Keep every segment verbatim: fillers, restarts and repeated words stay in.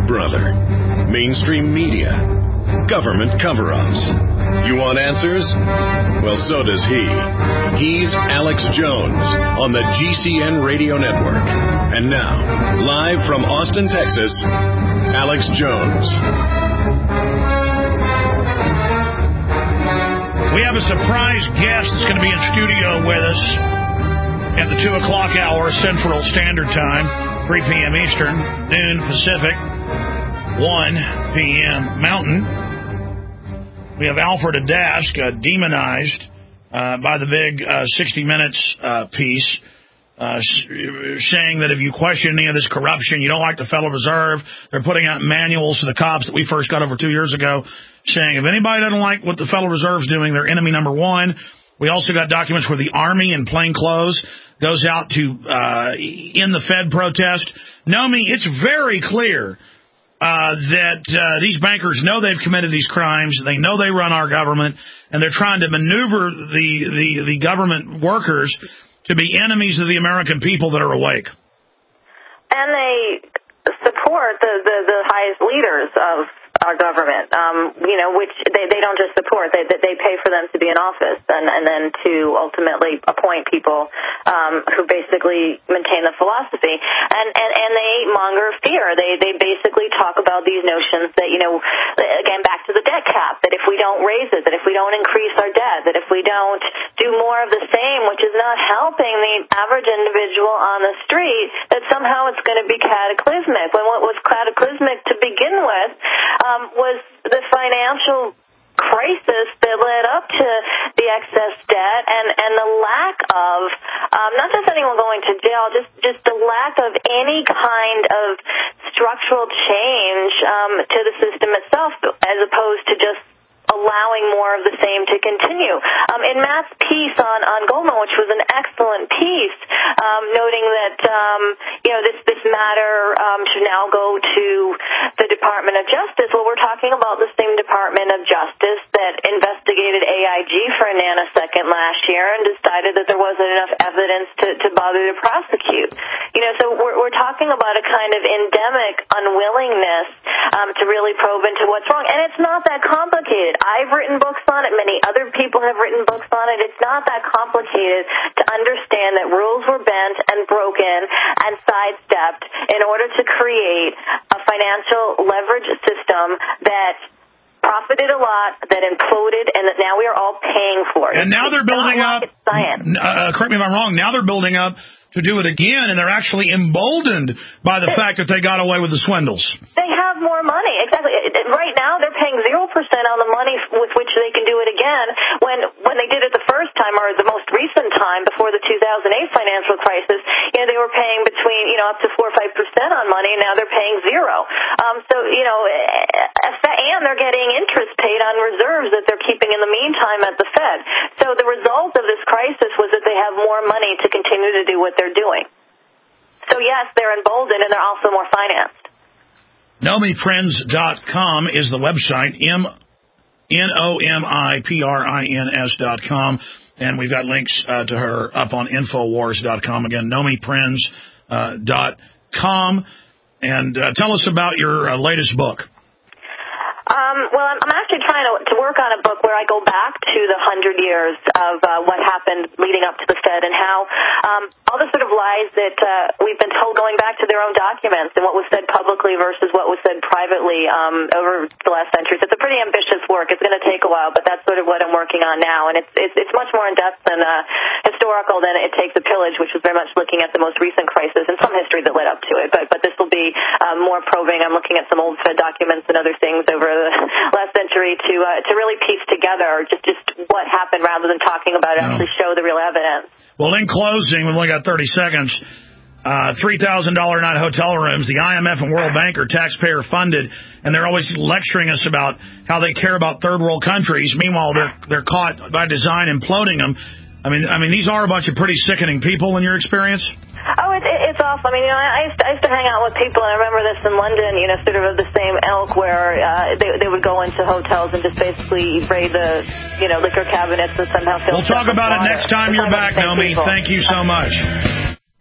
brother. Mainstream media. Government cover-ups. You want answers? Well, so does he. He's Alex Jones on the G C N Radio Network. And now, live from Austin, Texas, Alex Jones. We have a surprise guest that's going to be in studio with us at the two o'clock hour Central Standard Time, three p.m. Eastern, noon Pacific, one p.m. Mountain. We have Alfred Adask, uh, demonized uh, by the big uh, sixty minutes uh, piece, uh, saying that if you question any of this corruption, you don't like the Federal Reserve. They're putting out manuals to the cops that we first got over two years ago, saying if anybody doesn't like what the Federal Reserve's doing, they're enemy number one. We also got documents where the Army in plain clothes goes out to uh, end the Fed protest. Nomi, it's very clear Uh, that uh, these bankers know they've committed these crimes. They know they run our government, and they're trying to maneuver the, the, the government workers to be enemies of the American people that are awake. And they support the, the, the highest leaders of our government, um, you know, which they, they don't just support. They they pay for them to be in office and, and then to ultimately appoint people um, who basically maintain the philosophy. And, and, and they monger fear. They they basically talk about these notions that, you know, again, back to the debt cap, that if we don't raise it, that if we don't increase our debt, that if we don't do more of the same, which is not helping the average individual on the street, that somehow it's going to be cataclysmic. When what was cataclysmic to begin with Um, was the financial crisis that led up to the excess debt and, and the lack of, um, not just anyone going to jail, just, just the lack of any kind of structural change um, to the system itself, as opposed to just allowing more of the same to continue. Um, in Matt's piece on, on Goldman, which was an excellent piece, um, noting that, um, you know, this, this matter um, should now go to the Department of Justice. Well, we're talking about the same Department of Justice that investigated A I G for a nanosecond last year and decided that there wasn't enough evidence to, to bother to prosecute. You know, so we're, we're talking about a kind of endemic unwillingness um, to really probe into what's wrong. And it's not that complicated. I've written books on it. Many other people have written books on it. It's not that complicated to understand that rules were bent and broken and sidestepped in order to create a financial leverage system that profited a lot, that imploded, and that now we are all paying for it. And now they're building up, uh, correct me if I'm wrong, now they're building up to do it again, and they're actually emboldened by the fact that they got away with the swindles. They have more money, exactly. Right now, they're paying zero percent on the money with which they can do it again. When when they did it the first time, or the most recent time, before the two thousand eight financial crisis, you know, they were paying between, you know, up to four or five percent on money, and now they're paying zero. Um, so, you know, and they're getting interest paid on reserves that they're keeping in the meantime at the Fed. So the result of this crisis was that they have more money to continue to do what they're doing. So, yes, they're emboldened, and they're also more financed. Nomi Prins dot com is the website, M N O M I P R I N S dot com, and we've got links uh, to her up on Infowars dot com. Again, Nomi Prins dot com. And uh, tell us about your uh, latest book. Um, well, I'm, I'm actually trying to, to work on a book where I go back to the hundred years of uh, what happened leading up to the Fed and how um, all the sort of lies that uh, we've been told going back to their own documents and what was said publicly versus what was said privately um, over the last centuries. It's a pretty ambitious work. It's going to take a while, but that's sort of what I'm working on now. And it's it's, it's much more in-depth and uh, historical than It Takes a Pillage, which was very much looking at the most recent crisis and some history that led up to it. But, but this will be um, more probing. I'm looking at some old Fed documents and other things over the last century to uh, to really piece together just, just what happened rather than talking about it, actually show the real evidence. Well, in closing, we've only got thirty seconds. Uh, three thousand dollars a night hotel rooms. The I M F and World Bank are taxpayer funded, and they're always lecturing us about how they care about third world countries. Meanwhile, they're they're caught by design imploding them. I mean, I mean, these are a bunch of pretty sickening people in your experience. Oh, it, it, it's awful. I mean, you know, I used, to, I used to hang out with people, and I remember this in London, you know, sort of of the same ilk, where uh, they, they would go into hotels and just basically raid the, you know, liquor cabinets and somehow fill. We'll talk about it next time you're back, Nomi. Thank you so much.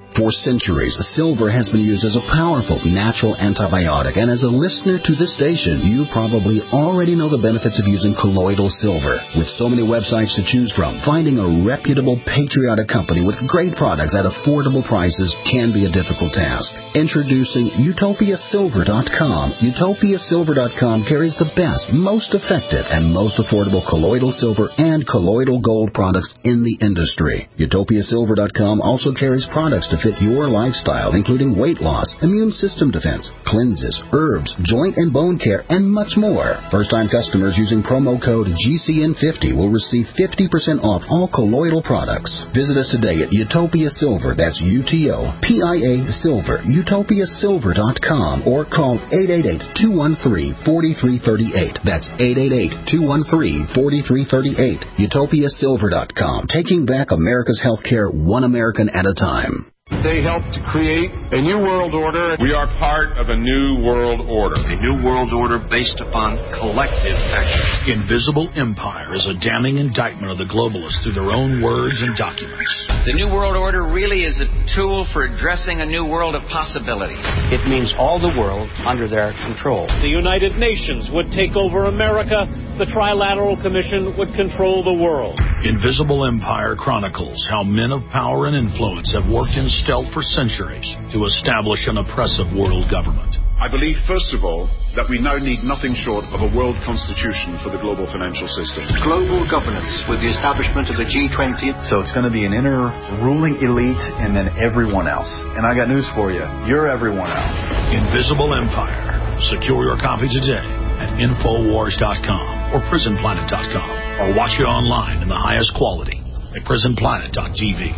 For centuries, silver has been used as a powerful natural antibiotic, and as a listener to this station, you probably already know the benefits of using colloidal silver. With so many websites to choose from, finding a reputable, patriotic company with great products at affordable prices can be a difficult task. Introducing Utopia Silver dot com. Utopia Silver dot com carries the best, most effective, and most affordable colloidal silver and colloidal gold products in the industry. Utopia Silver dot com also carries products to fit your lifestyle, including weight loss, immune system defense, cleanses, herbs, joint and bone care, and much more. First-time customers using promo code G C N fifty will receive fifty percent off all colloidal products. Visit us today at Utopia Silver, that's U T O P I A Silver, Utopia Silver dot com, or call eight eight eight, two one three, four three three eight. That's eight eight eight, two one three, four three three eight. Utopia Silver dot com, taking back America's healthcare one American at a time. They helped to create a new world order. We are part of a new world order. A new world order based upon collective action. Invisible Empire is a damning indictment of the globalists through their own words and documents. The new world order really is a tool for addressing a new world of possibilities. It means all the world under their control. The United Nations would take over America. The Trilateral Commission would control the world. Invisible Empire chronicles how men of power and influence have worked in stealth for centuries to establish an oppressive world government. I believe, first of all, that we now need nothing short of a world constitution for the global financial system. Global governance with the establishment of the G twenty. So it's going to be an inner ruling elite and then everyone else. And I got news for you. You're everyone else. Invisible Empire. Secure your copy today at Infowars dot com or Prison Planet dot com, or watch it online in the highest quality at Prison Planet dot T V.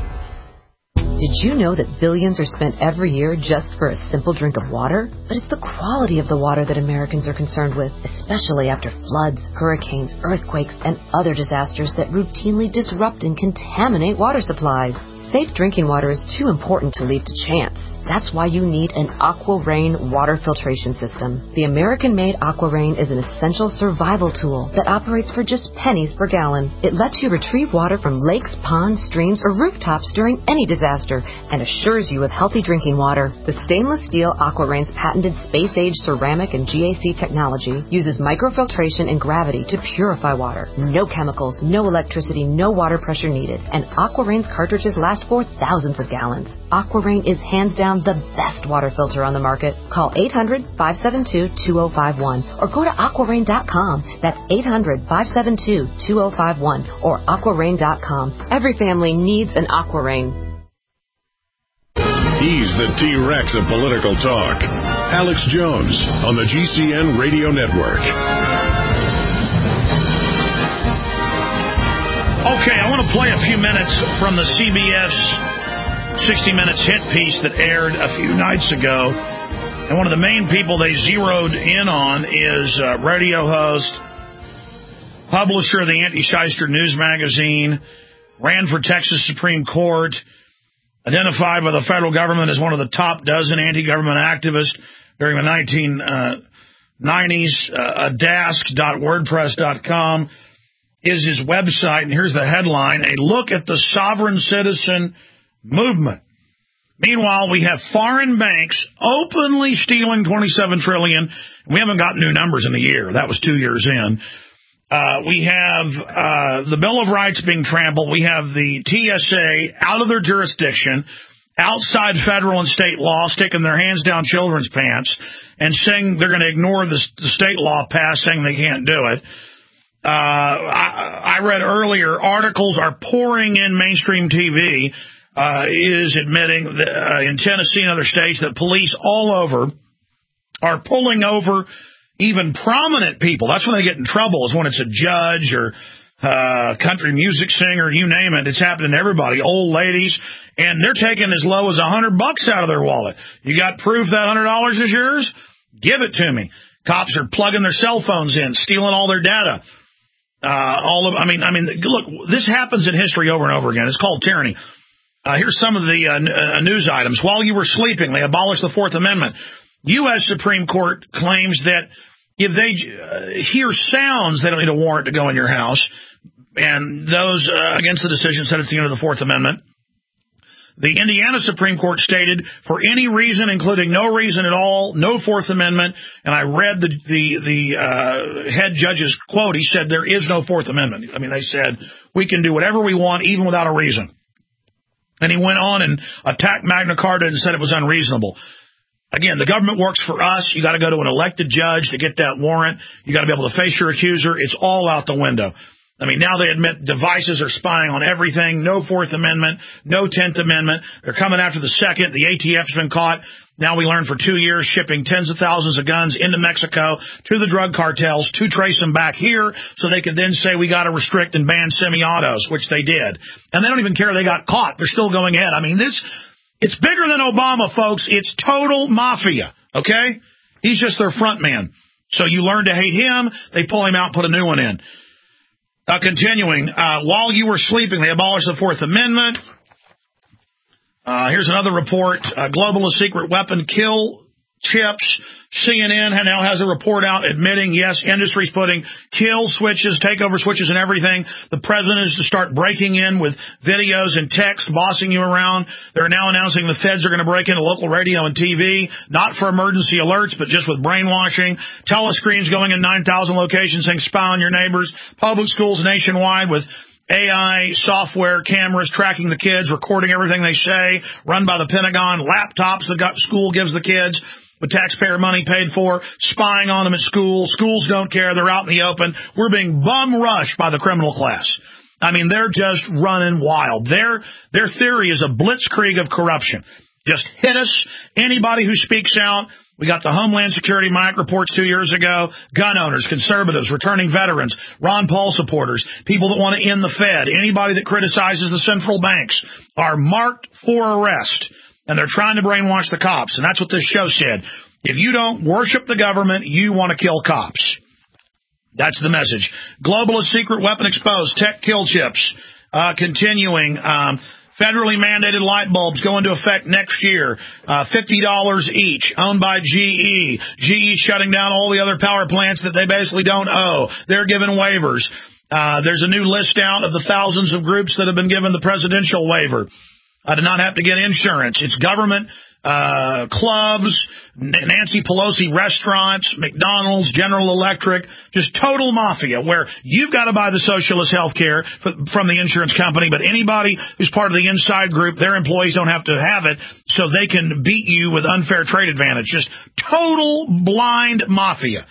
Did you know that billions are spent every year just for a simple drink of water? But it's the quality of the water that Americans are concerned with, especially after floods, hurricanes, earthquakes, and other disasters that routinely disrupt and contaminate water supplies. Safe drinking water is too important to leave to chance. That's why you need an AquaRain water filtration system. The American-made AquaRain is an essential survival tool that operates for just pennies per gallon. It lets you retrieve water from lakes, ponds, streams, or rooftops during any disaster and assures you of healthy drinking water. The stainless steel AquaRain's patented space-age ceramic and G A C technology uses microfiltration and gravity to purify water. No chemicals, no electricity, no water pressure needed. And AquaRain's cartridges last for thousands of gallons. AquaRain is hands down the best water filter on the market. Call eight hundred, five seven two, two oh five one or go to aqua rain dot com. That's eight hundred, five seven two, two oh five one or aqua rain dot com. Every family needs an AquaRain. He's the T-Rex of political talk. Alex Jones on the G C N Radio Network. Okay, I want to play a few minutes from the C B S sixty minutes hit piece that aired a few nights ago. And one of the main people they zeroed in on is uh, radio host, publisher of the Anti-Shyster News magazine, ran for Texas Supreme Court, identified by the federal government as one of the top dozen anti-government activists during the nineteen nineties. Uh, adask dot wordpress dot com is his website, and here's the headline: A look at the sovereign citizen movement. Meanwhile, we have foreign banks openly stealing twenty-seven trillion dollars. We haven't got new numbers in a year. That was two years in. Uh, we have uh, the Bill of Rights being trampled. We have the T S A out of their jurisdiction, outside federal and state law, sticking their hands down children's pants and saying they're going to ignore the, the state law passed, saying they can't do it. Uh, I, I read earlier articles are pouring in mainstream T V. Uh, is admitting that, uh, in Tennessee and other states that police all over are pulling over even prominent people. That's when they get in trouble, is when it's a judge or uh, country music singer, you name it. It's happening to everybody, old ladies, and they're taking as low as a hundred bucks out of their wallet. You got proof that hundred dollars is yours? Give it to me. Cops are plugging their cell phones in, stealing all their data. Uh, all of, I mean, I mean, look, this happens in history over and over again. It's called tyranny. Uh, here's some of the uh, n- uh, news items. While you were sleeping, they abolished the Fourth Amendment. U S Supreme Court claims that if they uh, hear sounds, they don't need a warrant to go in your house. And those uh, against the decision said it's the end of the Fourth Amendment. The Indiana Supreme Court stated, for any reason, including no reason at all, no Fourth Amendment. And I read the the, the uh, head judge's quote. He said there is no Fourth Amendment. I mean, they said we can do whatever we want, even without a reason. And he went on and attacked Magna Carta and said it was unreasonable. Again, the government works for us. You got to go to an elected judge to get that warrant. You got to be able to face your accuser. It's all out the window. I mean, now they admit devices are spying on everything. No Fourth Amendment, no Tenth Amendment. They're coming after the Second. The A T F's been caught. Now we learned for two years shipping tens of thousands of guns into Mexico to the drug cartels to trace them back here so they could then say we got to restrict and ban semi-autos, which they did. And they don't even care they got caught. They're still going ahead. I mean, this... It's bigger than Obama, folks. It's total mafia, okay? He's just their front man. So you learn to hate him, they pull him out, put a new one in. Uh, continuing, uh, while you were sleeping, they abolished the Fourth Amendment. Uh, here's another report. Uh, globalist secret weapon kill chips. C N N now has a report out admitting, yes, industry's putting kill switches, takeover switches and everything. The president is to start breaking in with videos and text, bossing you around. They're now announcing the feds are going to break into local radio and T V, not for emergency alerts, but just with brainwashing. Telescreens going in nine thousand locations saying spy on your neighbors. Public schools nationwide with A I software, cameras tracking the kids, recording everything they say, run by the Pentagon, laptops the school gives the kids with taxpayer money paid for, spying on them at school. Schools don't care. They're out in the open. We're being bum rushed by the criminal class. I mean, they're just running wild. Their their theory is a blitzkrieg of corruption. Just hit us. Anybody who speaks out. We got the Homeland Security Mike reports two years ago. Gun owners, conservatives, returning veterans, Ron Paul supporters, people that want to end the Fed, anybody that criticizes the central banks are marked for arrest. And they're trying to brainwash the cops. And that's what this show said. If you don't worship the government, you want to kill cops. That's the message. Globalist secret weapon exposed. Tech kill chips. Uh, continuing. Um, federally mandated light bulbs go into effect next year. Uh, fifty dollars each. Owned by G E. G E shutting down all the other power plants that they basically don't owe. They're giving waivers. Uh, there's a new list out of the thousands of groups that have been given the presidential waiver. I did not have to get insurance. It's government, uh, clubs, Nancy Pelosi restaurants, McDonald's, General Electric, just total mafia where you've got to buy the socialist health care from the insurance company, but anybody who's part of the inside group, their employees don't have to have it so they can beat you with unfair trade advantage. Just total blind mafia.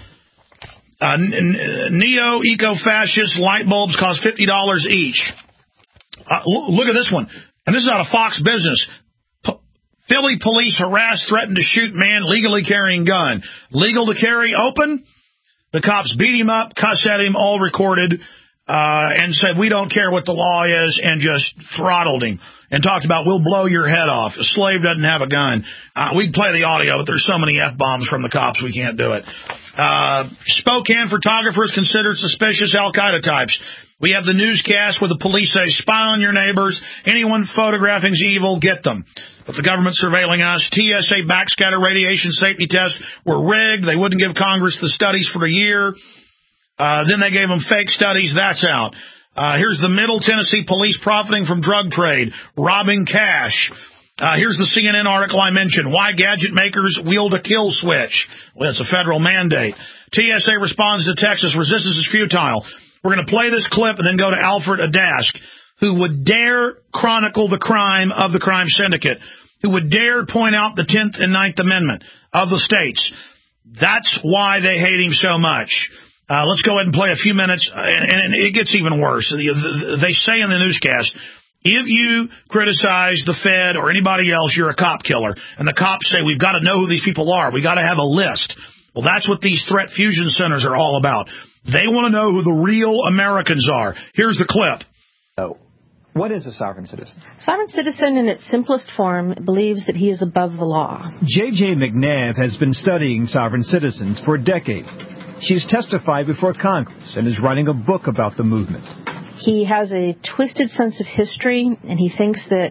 Uh, neo-eco-fascist light bulbs cost fifty dollars each. Uh, look at this one. And this is out of Fox Business. P- Philly police harass, threatened to shoot man legally carrying gun. Legal to carry, open. The cops beat him up, cuss at him, all recorded, uh, and said, we don't care what the law is, and just throttled him. And talked about, we'll blow your head off. A slave doesn't have a gun. Uh, we'd play the audio, but there's so many F-bombs from the cops, we can't do it. Uh, Spokane photographers considered suspicious Al-Qaeda types. We have the newscast where the police say, spy on your neighbors. Anyone photographing's evil, get them. But the government's surveilling us. T S A backscatter radiation safety tests were rigged. They wouldn't give Congress the studies for a year. Uh, then they gave them fake studies. That's out. Uh, here's the Middle Tennessee police profiting from drug trade, robbing cash. Uh, here's the C N N article I mentioned. Why gadget makers wield a kill switch. Well, it's a federal mandate. T S A responds to Texas. Resistance is futile. We're going to play this clip and then go to Alfred Adask, who would dare chronicle the crime of the crime syndicate, who would dare point out the tenth and ninth Amendment of the states. That's why they hate him so much. Uh, let's go ahead and play a few minutes, and, and it gets even worse. They say in the newscast, if you criticize the Fed or anybody else, you're a cop killer. And the cops say, we've got to know who these people are. We've got to have a list. Well, that's what these threat fusion centers are all about. They want to know who the real Americans are. Here's the clip. Oh. What is a sovereign citizen? Sovereign citizen, in its simplest form, believes that he is above the law. J J McNabb has been studying sovereign citizens for a decade. She's testified before Congress and is writing a book about the movement. He has a twisted sense of history, and he thinks that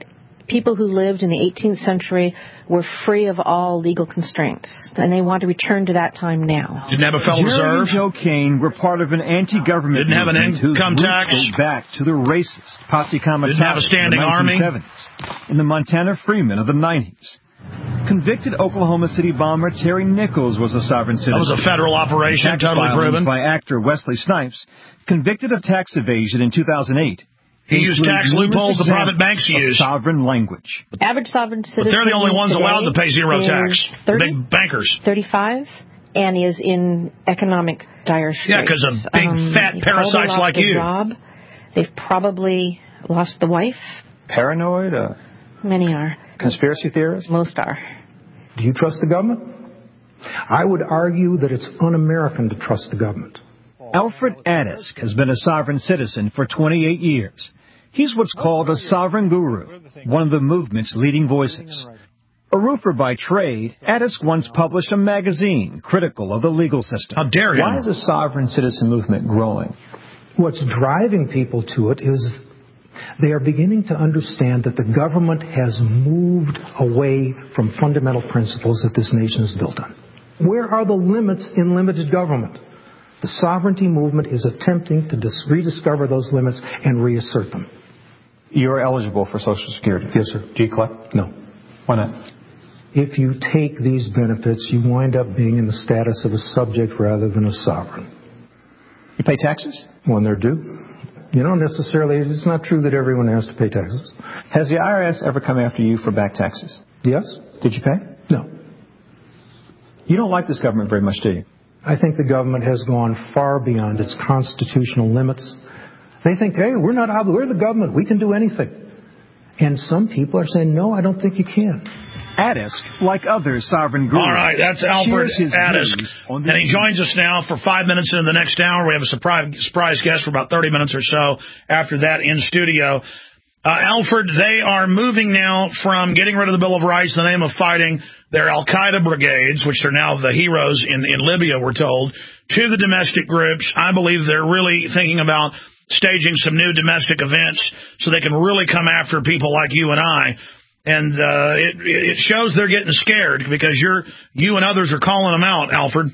people who lived in the eighteenth century were free of all legal constraints, and they want to return to that time now. Didn't have a Federal Jerry Reserve. and Joe Kane were part of an anti-government Didn't have an movement whose income roots tax. go back to the racist Posse Comitatus Didn't have a standing in the army. nineteen seventies, and the Montana Freemen of the nineties. Convicted Oklahoma City bomber Terry Nichols was a sovereign citizen. That was a federal operation, Tax totally filings proven. by actor Wesley Snipes, convicted of tax evasion in two thousand eight. He used tax loopholes the private banks use. Sovereign language. Average sovereign citizen. But they're the only ones allowed to pay zero tax. thirty, Big bankers. thirty-five, and is in economic dire straits. Yeah, because of big um, fat parasites lost like their you. Job. They've probably lost the wife. Paranoid? Uh, Many are. Conspiracy theorists? Most are. Do you trust the government? I would argue that it's un-American to trust the government. Alfred Adisk has been a sovereign citizen for twenty-eight years. He's what's called a sovereign guru, one of the movement's leading voices. A roofer by trade, Adisk once published a magazine critical of the legal system. How dare him? Why is the sovereign citizen movement growing? What's driving people to it is they are beginning to understand that the government has moved away from fundamental principles that this nation is built on. Where are the limits in limited government? The sovereignty movement is attempting to dis- rediscover those limits and reassert them. You're eligible for Social Security. Yes, sir. Do you collect? No. Why not? If you take these benefits, you wind up being in the status of a subject rather than a sovereign. You pay taxes? When they're due. You don't necessarily, it's not true that everyone has to pay taxes. Has the I R S ever come after you for back taxes? Yes. Did you pay? No. You don't like this government very much, do you? I think the government has gone far beyond its constitutional limits. They think, hey, we're not obligated. We're the government. We can do anything. And some people are saying, no, I don't think you can. Adisk, like other sovereign gurus. All right, that's Alfred Adisk. And he joins us now for five minutes into the next hour. We have a surprise, surprise guest for about thirty minutes or so after that in studio. Uh, Alfred, they are moving now from getting rid of the Bill of Rights in the name of fighting their al-Qaeda brigades, which are now the heroes in, in Libya, we're told, to the domestic groups. I believe they're really thinking about staging some new domestic events so they can really come after people like you and I. And uh, it, it shows they're getting scared because you're you and others are calling them out, Alfred.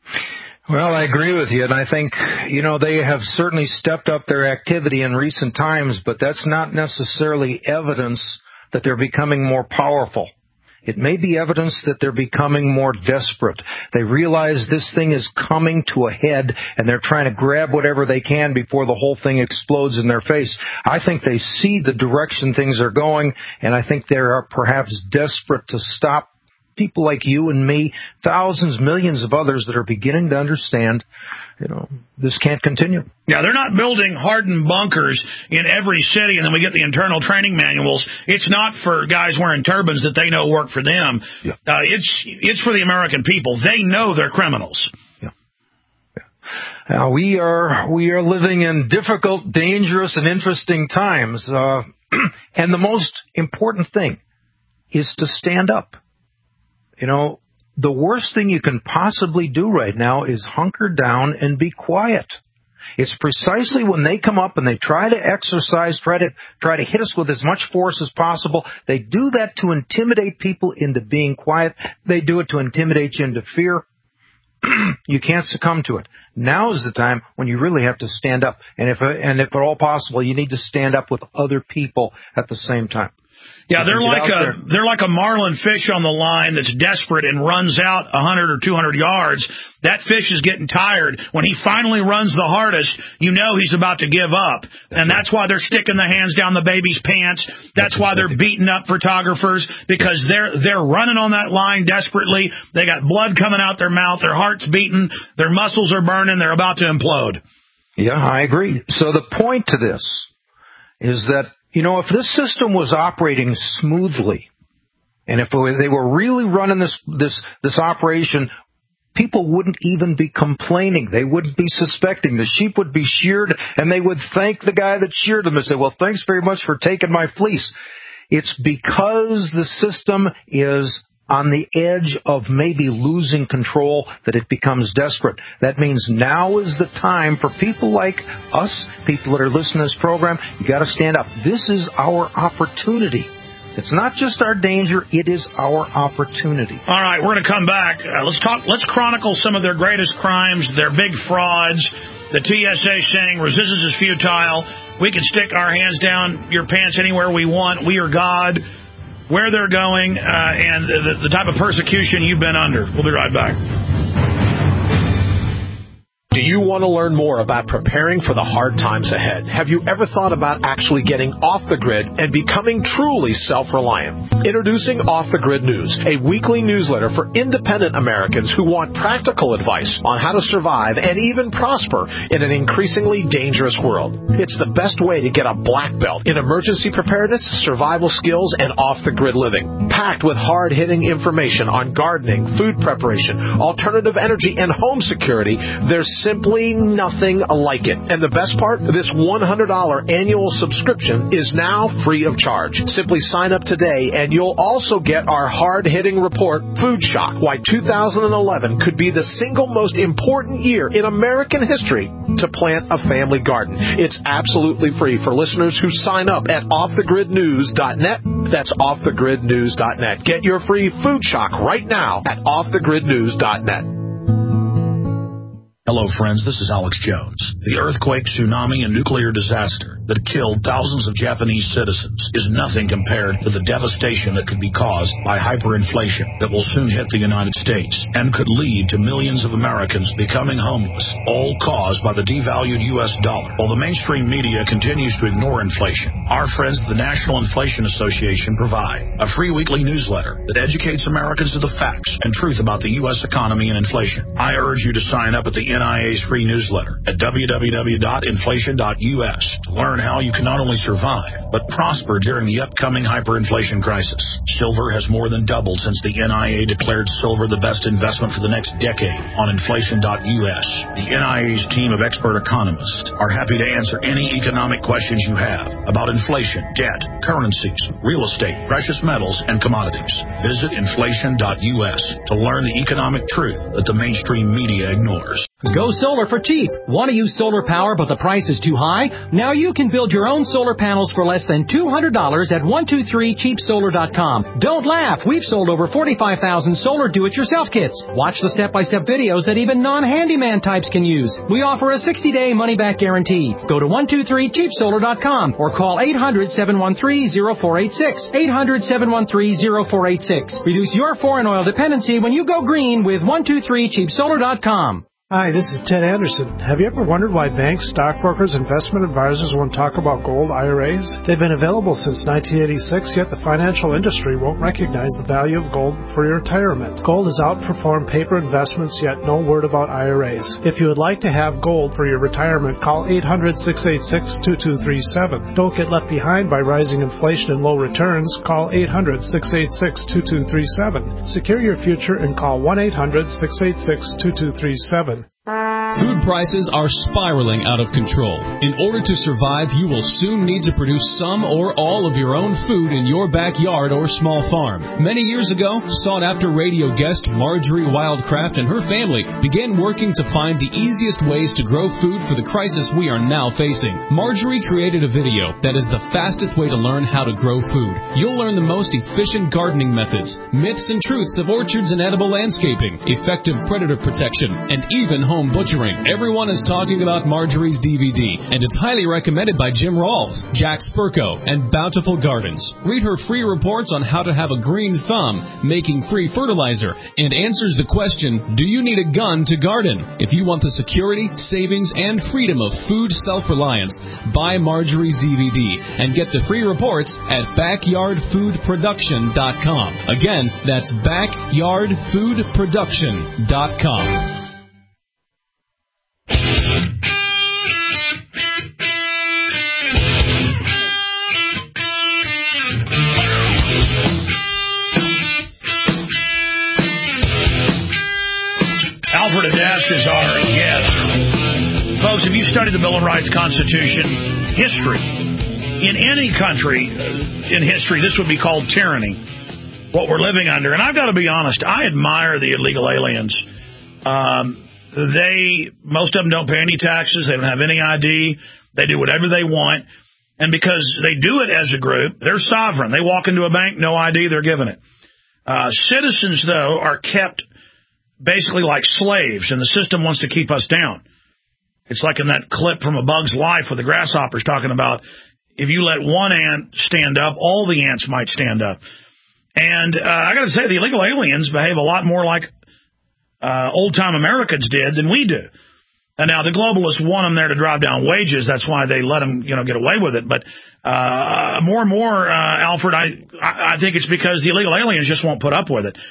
Well, I agree with you, and I think, you know, they have certainly stepped up their activity in recent times, but that's not necessarily evidence that they're becoming more powerful. It may be evidence that they're becoming more desperate. They realize this thing is coming to a head, and they're trying to grab whatever they can before the whole thing explodes in their face. I think they see the direction things are going, and I think they are perhaps desperate to stop people like you and me, thousands, millions of others that are beginning to understand, you know, this can't continue. Yeah, they're not building hardened bunkers in every city, and then we get the internal training manuals. It's not for guys wearing turbans that they know work for them. Yeah. Uh, it's it's for the American people. They know they're criminals. Yeah. Yeah. Now, we are we are living in difficult, dangerous, and interesting times, uh, and the most important thing is to stand up. You know, the worst thing you can possibly do right now is hunker down and be quiet. It's precisely when they come up and they try to exercise, try to try to hit us with as much force as possible. They do that to intimidate people into being quiet. They do it to intimidate you into fear. You can't succumb to it. Now is the time when you really have to stand up. And if and if at all possible, you need to stand up with other people at the same time. Yeah, they're like a they're like a marlin fish on the line that's desperate and runs out one hundred or two hundred yards. That fish is getting tired. When he finally runs the hardest, you know he's about to give up. And that's why they're sticking the hands down the baby's pants. That's why they're beating up photographers, because they're they're running on that line desperately. They got blood coming out their mouth, their heart's beating, their muscles are burning, they're about to implode. Yeah, I agree. So the point to this is that, you know, if this system was operating smoothly, and if they were really running this this this operation, people wouldn't even be complaining. They wouldn't be suspecting. The sheep would be sheared, and they would thank the guy that sheared them and say, well, thanks very much for taking my fleece. It's because the system is on the edge of maybe losing control that it becomes desperate. That means now is the time for people like us, people that are listening to this program. You got to stand up. This is our opportunity. It's not just our danger, it is our opportunity. All right, we're going to come back. Uh, let's talk. Let's chronicle some of their greatest crimes, their big frauds. The T S A saying resistance is futile. We can stick our hands down your pants anywhere we want. We are God. Where they're going, uh, and the, the type of persecution you've been under. We'll be right back. Do you want to learn more about preparing for the hard times ahead? Have you ever thought about actually getting off the grid and becoming truly self-reliant? Introducing Off the Grid News, a weekly newsletter for independent Americans who want practical advice on how to survive and even prosper in an increasingly dangerous world. It's the best way to get a black belt in emergency preparedness, survival skills, and off-the-grid living. Packed with hard-hitting information on gardening, food preparation, alternative energy, and home security, there's simply nothing like it. And the best part, this one hundred dollars annual subscription is now free of charge. Simply sign up today and you'll also get our hard-hitting report, Food Shock, Why two thousand eleven Could Be the Single Most Important Year in American History to Plant a Family Garden. It's absolutely free for listeners who sign up at off the grid news dot net. That's off the grid news dot net. Get your free Food Shock right now at off the grid news dot net. Hello, friends. This is Alex Jones. The earthquake, tsunami, and nuclear disaster that killed thousands of Japanese citizens is nothing compared to the devastation that could be caused by hyperinflation that will soon hit the United States and could lead to millions of Americans becoming homeless, all caused by the devalued U S dollar. While the mainstream media continues to ignore inflation, our friends at the National Inflation Association provide a free weekly newsletter that educates Americans of the facts and truth about the U S economy and inflation. I urge you to sign up at the N I A's free newsletter at w w w dot inflation dot u s to learn how you can not only survive, but prosper during the upcoming hyperinflation crisis. Silver has more than doubled since the N I A declared silver the best investment for the next decade on inflation dot u s. The N I A's team of expert economists are happy to answer any economic questions you have about inflation, debt, currencies, real estate, precious metals, and commodities. Visit inflation dot u s to learn the economic truth that the mainstream media ignores. Go solar for cheap. Want to use solar power but the price is too high? Now you can build your own solar panels for less than two hundred dollars at one two three cheap solar dot com. Don't laugh. We've sold over forty-five thousand solar do-it-yourself kits. Watch the step-by-step videos that even non-handyman types can use. We offer a sixty-day money-back guarantee. Go to one two three cheap solar dot com or call eight hundred, seven one three, zero four eight six. eight hundred, seven one three, zero four eight six. Reduce your foreign oil dependency when you go green with one two three cheap solar dot com. Hi, this is Ted Anderson. Have you ever wondered why banks, stockbrokers, investment advisors won't talk about gold I R As? They've been available since nineteen eighty-six, yet the financial industry won't recognize the value of gold for your retirement. Gold has outperformed paper investments, yet no word about I R As. If you would like to have gold for your retirement, call eight hundred, six eight six, two two three seven. Don't get left behind by rising inflation and low returns. Call eight hundred, six eight six, two two three seven. Secure your future and call one eight hundred, six eight six, two two three seven. Food prices are spiraling out of control. In order to survive, you will soon need to produce some or all of your own food in your backyard or small farm. Many years ago, sought-after radio guest Marjorie Wildcraft and her family began working to find the easiest ways to grow food for the crisis we are now facing. Marjorie created a video that is the fastest way to learn how to grow food. You'll learn the most efficient gardening methods, myths and truths of orchards and edible landscaping, effective predator protection, and even home butchering. Everyone is talking about Marjorie's D V D, and it's highly recommended by Jim Rawls, Jack Spurko, and Bountiful Gardens. Read her free reports on how to have a green thumb, making free fertilizer, and answers the question, do you need a gun to garden? If you want the security, savings, and freedom of food self-reliance, buy Marjorie's D V D and get the free reports at backyard food production dot com. Again, that's backyard food production dot com. Alfred Adask is our guest. Folks, if you study the Bill of Rights, Constitution, history, in any country in history, this would be called tyranny, what we're living under. And I've got to be honest, I admire the illegal aliens. Um, they, most of them don't pay any taxes. They don't have any I D. They do whatever they want. And because they do it as a group, they're sovereign. They walk into a bank, no I D, they're giving it. Uh, citizens, though, are kept basically like slaves, and the system wants to keep us down. It's like in that clip from A Bug's Life where the grasshopper's talking about if you let one ant stand up, all the ants might stand up. And uh, I got to say, the illegal aliens behave a lot more like uh, old-time Americans did than we do. And now the globalists want them there to drive down wages. That's why they let them, you know, get away with it. But uh, more and more, uh, Alfred, I I think it's because the illegal aliens just won't put up with it.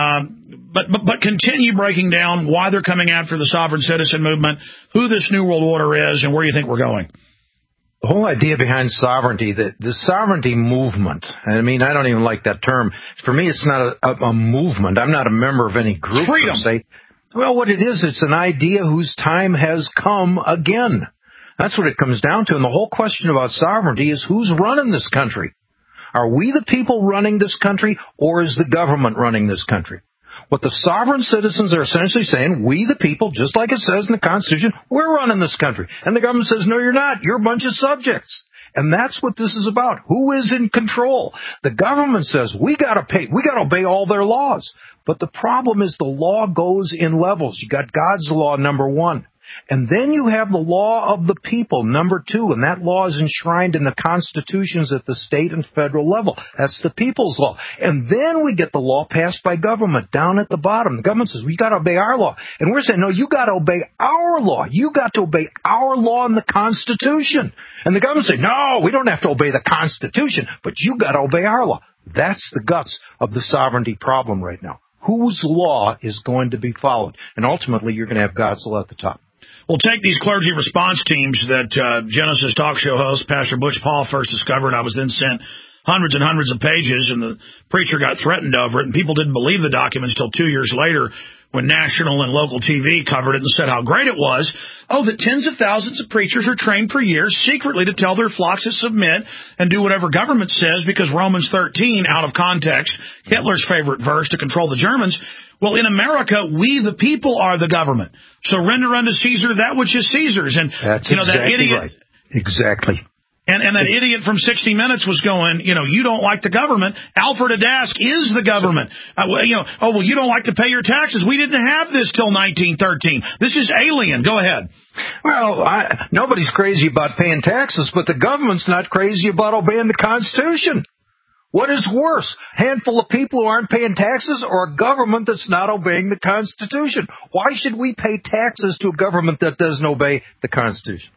Um, but, but but continue breaking down why they're coming after the sovereign citizen movement, who this New World Order is, and where you think we're going. The whole idea behind sovereignty, the, the sovereignty movement, I mean, I don't even like that term. For me, it's not a, a, a movement. I'm not a member of any group. Freedom. Per se. Well, what it is, it's an idea whose time has come again. That's what it comes down to. And the whole question about sovereignty is who's running this country? Are we the people running this country, or is the government running this country? What the sovereign citizens are essentially saying, we the people, just like it says in the Constitution, we're running this country. And the government says, no, you're not. You're a bunch of subjects. And that's what this is about. Who is in control? The government says, we gotta pay, we gotta obey all their laws. But the problem is the law goes in levels. You got God's law, number one. And then you have the law of the people, number two, and that law is enshrined in the constitutions at the state and federal level. That's the people's law. And then we get the law passed by government down at the bottom. The government says, we got to obey our law. And we're saying, no, you got to obey our law. You got to obey our law and the Constitution. And the government say, no, we don't have to obey the Constitution, but you got to obey our law. That's the guts of the sovereignty problem right now. Whose law is going to be followed? And ultimately, you're going to have God's law at the top. Well, take these clergy response teams that uh, Genesis talk show host Pastor Butch Paul first discovered. I was then sent hundreds and hundreds of pages, and the preacher got threatened over it, and people didn't believe the documents till two years later when national and local T V covered it and said how great it was. Oh, that tens of thousands of preachers are trained for years secretly to tell their flocks to submit and do whatever government says because Romans thirteen, out of context, Hitler's favorite verse to control the Germans. Well, in America, we the people are the government. So render unto Caesar that which is Caesar's. And That's you know exactly that idiot, right. Exactly. And, and that idiot from sixty minutes was going, you know, you don't like the government. Alfred Adask is the government. Uh, well, you know, oh, well, you don't like to pay your taxes. We didn't have this till nineteen thirteen. This is alien. Go ahead. Well, I, nobody's crazy about paying taxes, but the government's not crazy about obeying the Constitution. What is worse, a handful of people who aren't paying taxes or a government that's not obeying the Constitution? Why should we pay taxes to a government that doesn't obey the Constitution?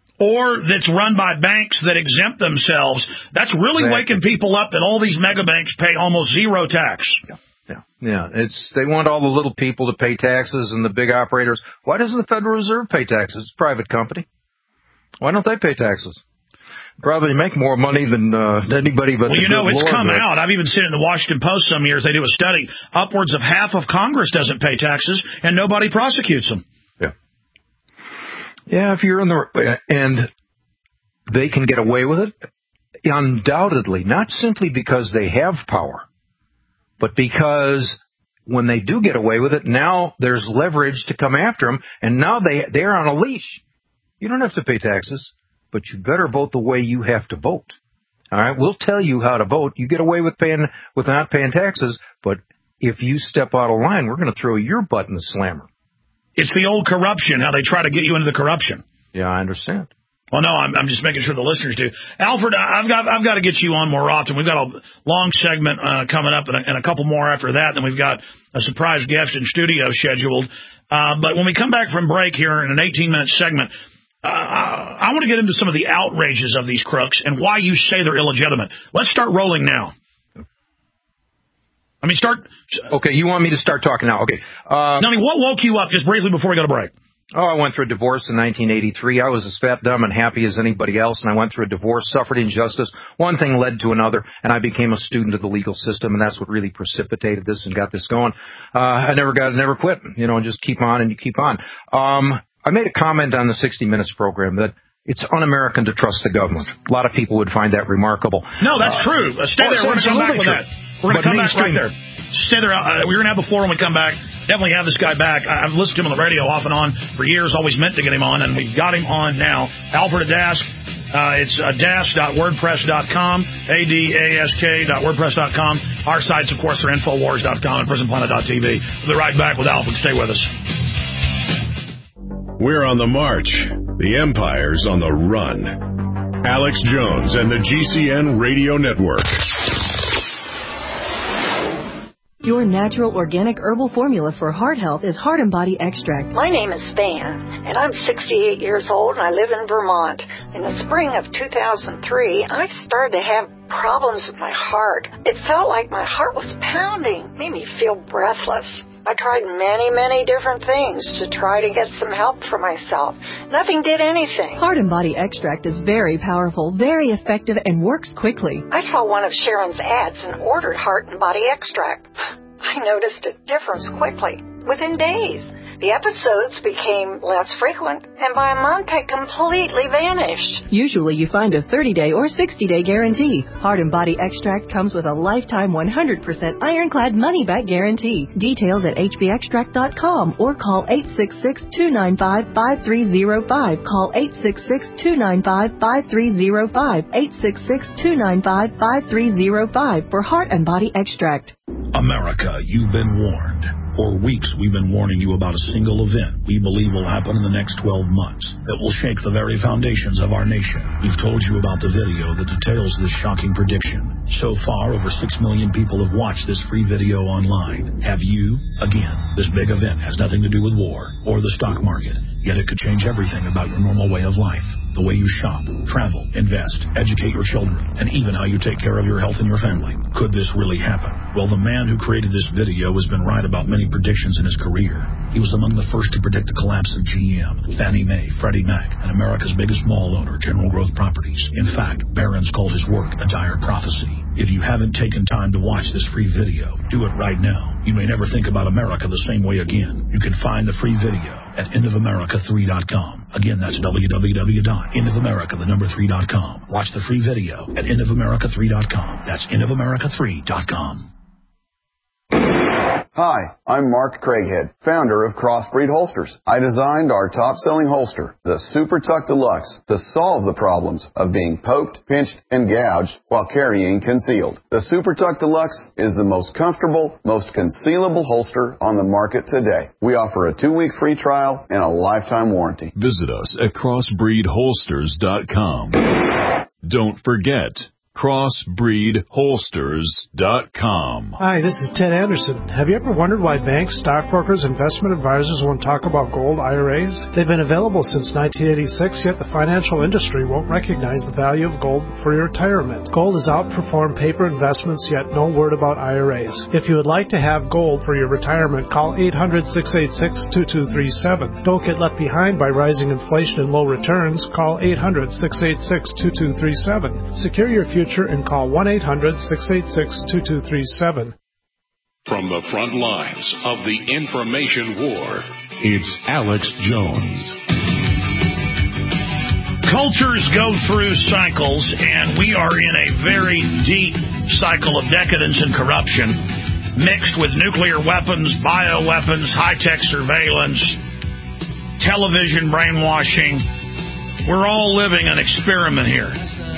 Or that's run by banks that exempt themselves. That's really Exactly. waking people up that all these mega banks pay almost zero tax. Yeah, yeah, yeah. It's they want all the little people to pay taxes and the big operators. Why doesn't the Federal Reserve pay taxes? It's a private company. Why don't they pay taxes? Probably make more money than uh, anybody but well, the you know, good it's Lord come does. out. I've even seen it in the Washington Post some years. They do a study. Upwards of half of Congress doesn't pay taxes, and nobody prosecutes them. Yeah. Yeah, if you're in the... And they can get away with it, undoubtedly, not simply because they have power, but because when they do get away with it, now there's leverage to come after them, and now they, they're on a leash. You don't have to pay taxes, but you better vote the way you have to vote. All right, we'll tell you how to vote. You get away with paying with not paying taxes, but if you step out of line, we're going to throw your butt in the slammer. It's the old corruption, how they try to get you into the corruption. Yeah, I understand. Well, no, I'm, I'm just making sure the listeners do. Alfred, I've got I've got to get you on more often. We've got a long segment uh, coming up and a, and a couple more after that. Then we've got a surprise guest in studio scheduled. Uh, but when we come back from break here in an eighteen-minute segment, uh, I want to get into some of the outrages of these crooks and why you say they're illegitimate. Let's start rolling now. I mean, start. Okay, you want me to start talking now? Okay. Uh, now, I mean, what woke you up just briefly before we go to break? Oh, I went through a divorce in nineteen eighty-three. I was as fat, dumb, and happy as anybody else, and I went through a divorce, suffered injustice. One thing led to another, and I became a student of the legal system, and that's what really precipitated this and got this going. Uh, I never got, never quit, you know, and just keep on and you keep on. Um, I made a comment on the sixty minutes program that it's un-American to trust the government. A lot of people would find that remarkable. No, that's uh, true. Uh, stay oh, there. We're going to come back with true. that. We're going to come back right there. Stay there. Uh, we're going to have the floor when we come back. Definitely have this guy back. I've listened to him on the radio off and on for years, always meant to get him on, and we've got him on now. Alfred Adask, Uh, it's uh, dask dot wordpress dot com, A D A S K dot wordpress dot com. Our sites, of course, are infowars dot com and prison planet dot t v. We'll be right back with Alfred. Stay with us. We're on the march. The empire's on the run. Alex Jones and the G C N Radio Network. Your natural organic herbal formula for heart health is Heart and Body Extract. My name is Van, and I'm sixty-eight years old, and I live in Vermont. In the spring of two thousand three, I started to have problems with my heart. It felt like my heart was pounding, made me feel breathless. I tried many, many different things to try to get some help for myself. Nothing did anything. Heart and Body Extract is very powerful, very effective, and works quickly. I saw one of Sharon's ads and ordered Heart and Body Extract. I noticed a difference quickly, within days. The episodes became less frequent, and by a month they completely vanished. Usually you find a thirty-day or sixty-day guarantee. Heart and Body Extract comes with a lifetime one hundred percent ironclad money-back guarantee. Details at h b extract dot com or call eight six six, two nine five, five three zero five. Call eight six six, two nine five, five three zero five. eight six six, two nine five, five three zero five for Heart and Body Extract. America, you've been warned. For weeks, we've been warning you about a single event we believe will happen in the next twelve months that will shake the very foundations of our nation. We've told you about the video that details this shocking prediction. So far, over six million people have watched this free video online. Have you? Again, this big event has nothing to do with war or the stock market, yet it could change everything about your normal way of life. The way you shop, travel, invest, educate your children, and even how you take care of your health and your family. Could this really happen? Well, the man who created this video has been right about many predictions in his career. He was among the first to predict the collapse of G M, Fannie Mae, Freddie Mac, and America's biggest mall owner, General Growth Properties. In fact, Barron's called his work a dire prophecy. If you haven't taken time to watch this free video, do it right now. You may never think about America the same way again. You can find the free video at end of america three dot com. Again, that's w w w dot end of america the number three dot com. Watch the free video at end of america three dot com. That's end of america three dot com. Hi, I'm Mark Craighead, founder of Crossbreed Holsters. I designed our top-selling holster, the Super Tuck Deluxe, to solve the problems of being poked, pinched, and gouged while carrying concealed. The Super Tuck Deluxe is the most comfortable, most concealable holster on the market today. We offer a two-week free trial and a lifetime warranty. Visit us at crossbreed holsters dot com. Don't forget, crossbreed holsters dot com. Hi, this is Ted Anderson. Have you ever wondered why banks, stockbrokers, investment advisors won't talk about gold I R As? They've been available since nineteen eighty-six, yet the financial industry won't recognize the value of gold for your retirement. Gold has outperformed paper investments, yet no word about I R As. If you would like to have gold for your retirement, call eight hundred, six eight six, two two three seven. Don't get left behind by rising inflation and low returns. Call eight hundred, six eight six, two two three seven. Secure your future and call one eight hundred, six eight six, two two three seven. From the front lines of the information war, it's Alex Jones. Cultures go through cycles, and we are in a very deep cycle of decadence and corruption, mixed with nuclear weapons, bioweapons, high-tech surveillance, television brainwashing. We're all living an experiment here.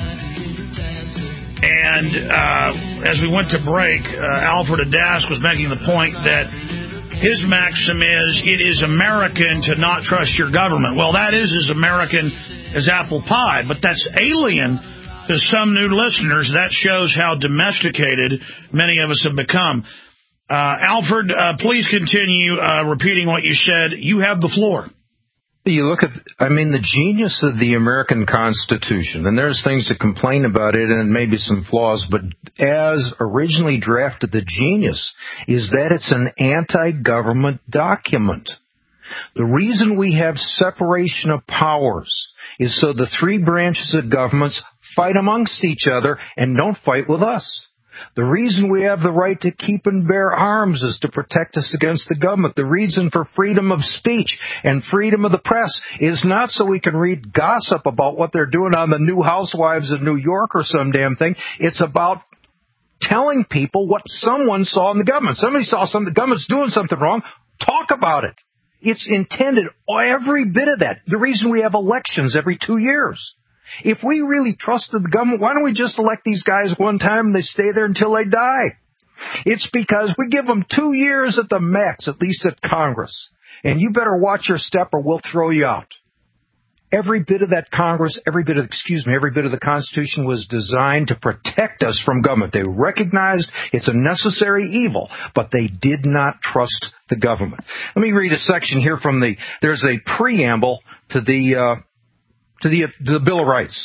And uh, as we went to break, uh, Alfred Adask was making the point that his maxim is, it is American to not trust your government. Well, that is as American as apple pie, but that's alien to some new listeners. That shows how domesticated many of us have become. Uh, Alfred, uh, please continue uh, repeating what you said. You have the floor. You look at, I mean, the genius of the American Constitution, and there's things to complain about it and maybe some flaws, but as originally drafted, the genius is that it's an anti-government document. The reason we have separation of powers is so the three branches of governments fight amongst each other and don't fight with us. The reason we have the right to keep and bear arms is to protect us against the government. The reason for freedom of speech and freedom of the press is not so we can read gossip about what they're doing on the New Housewives of New York or some damn thing. It's about telling people what someone saw in the government. Somebody saw something, the government's doing something wrong. Talk about it. It's intended, every bit of that. The reason we have elections every two years If we really trusted the government, why don't we just elect these guys one time and they stay there until they die? It's because we give them two years at the max, at least at Congress. And you better watch your step or we'll throw you out. Every bit of that Congress, every bit of, excuse me, every bit of the Constitution was designed to protect us from government. They recognized it's a necessary evil, but they did not trust the government. Let me read a section here from the, there's a preamble to the, uh, to the, to the Bill of Rights.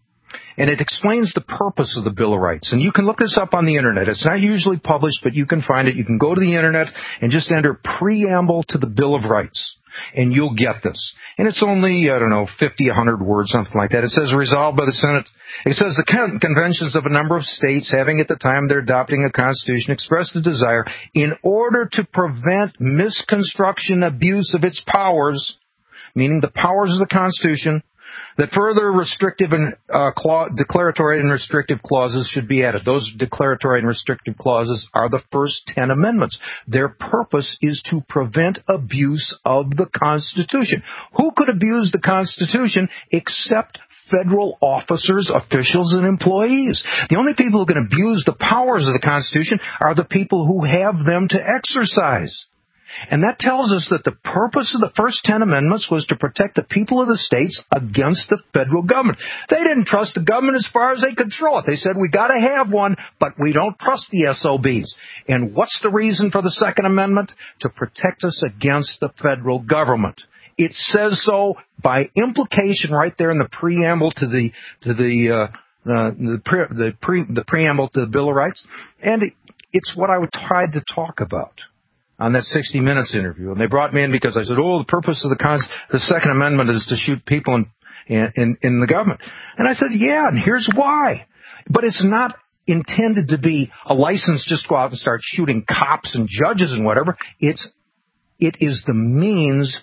And it explains the purpose of the Bill of Rights. And you can look this up on the Internet. It's not usually published, but you can find it. You can go to the Internet and just enter preamble to the Bill of Rights. And you'll get this. And it's only, I don't know, fifty, one hundred words, something like that. It says, resolved by the Senate. It says the con- conventions of a number of states having at the time they're adopting a constitution expressed a desire in order to prevent misconstruction, abuse of its powers, meaning the powers of the Constitution, that further restrictive and uh, cla- declaratory and restrictive clauses should be added. Those declaratory and restrictive clauses are the first ten amendments. Their purpose is to prevent abuse of the Constitution. Who could abuse the Constitution except federal officers, officials, and employees? The only people who can abuse the powers of the Constitution are the people who have them to exercise. And that tells us that the purpose of the first ten amendments was to protect the people of the states against the federal government. They didn't trust the government as far as they could throw it. They said, we got to have one, but we don't trust the S O Bs. And what's the reason for the Second Amendment? To protect us against the federal government. It says so by implication right there in the preamble to the to the uh, uh, the, pre, the, pre, the preamble to the Bill of Rights, and it, it's what I tried to talk about on that sixty minutes interview. And they brought me in because I said, oh, the purpose of the, cons- the Second Amendment is to shoot people in, in, in the government. And I said, yeah, and here's why. But it's not intended to be a license just to go out and start shooting cops and judges and whatever. It's, it is the means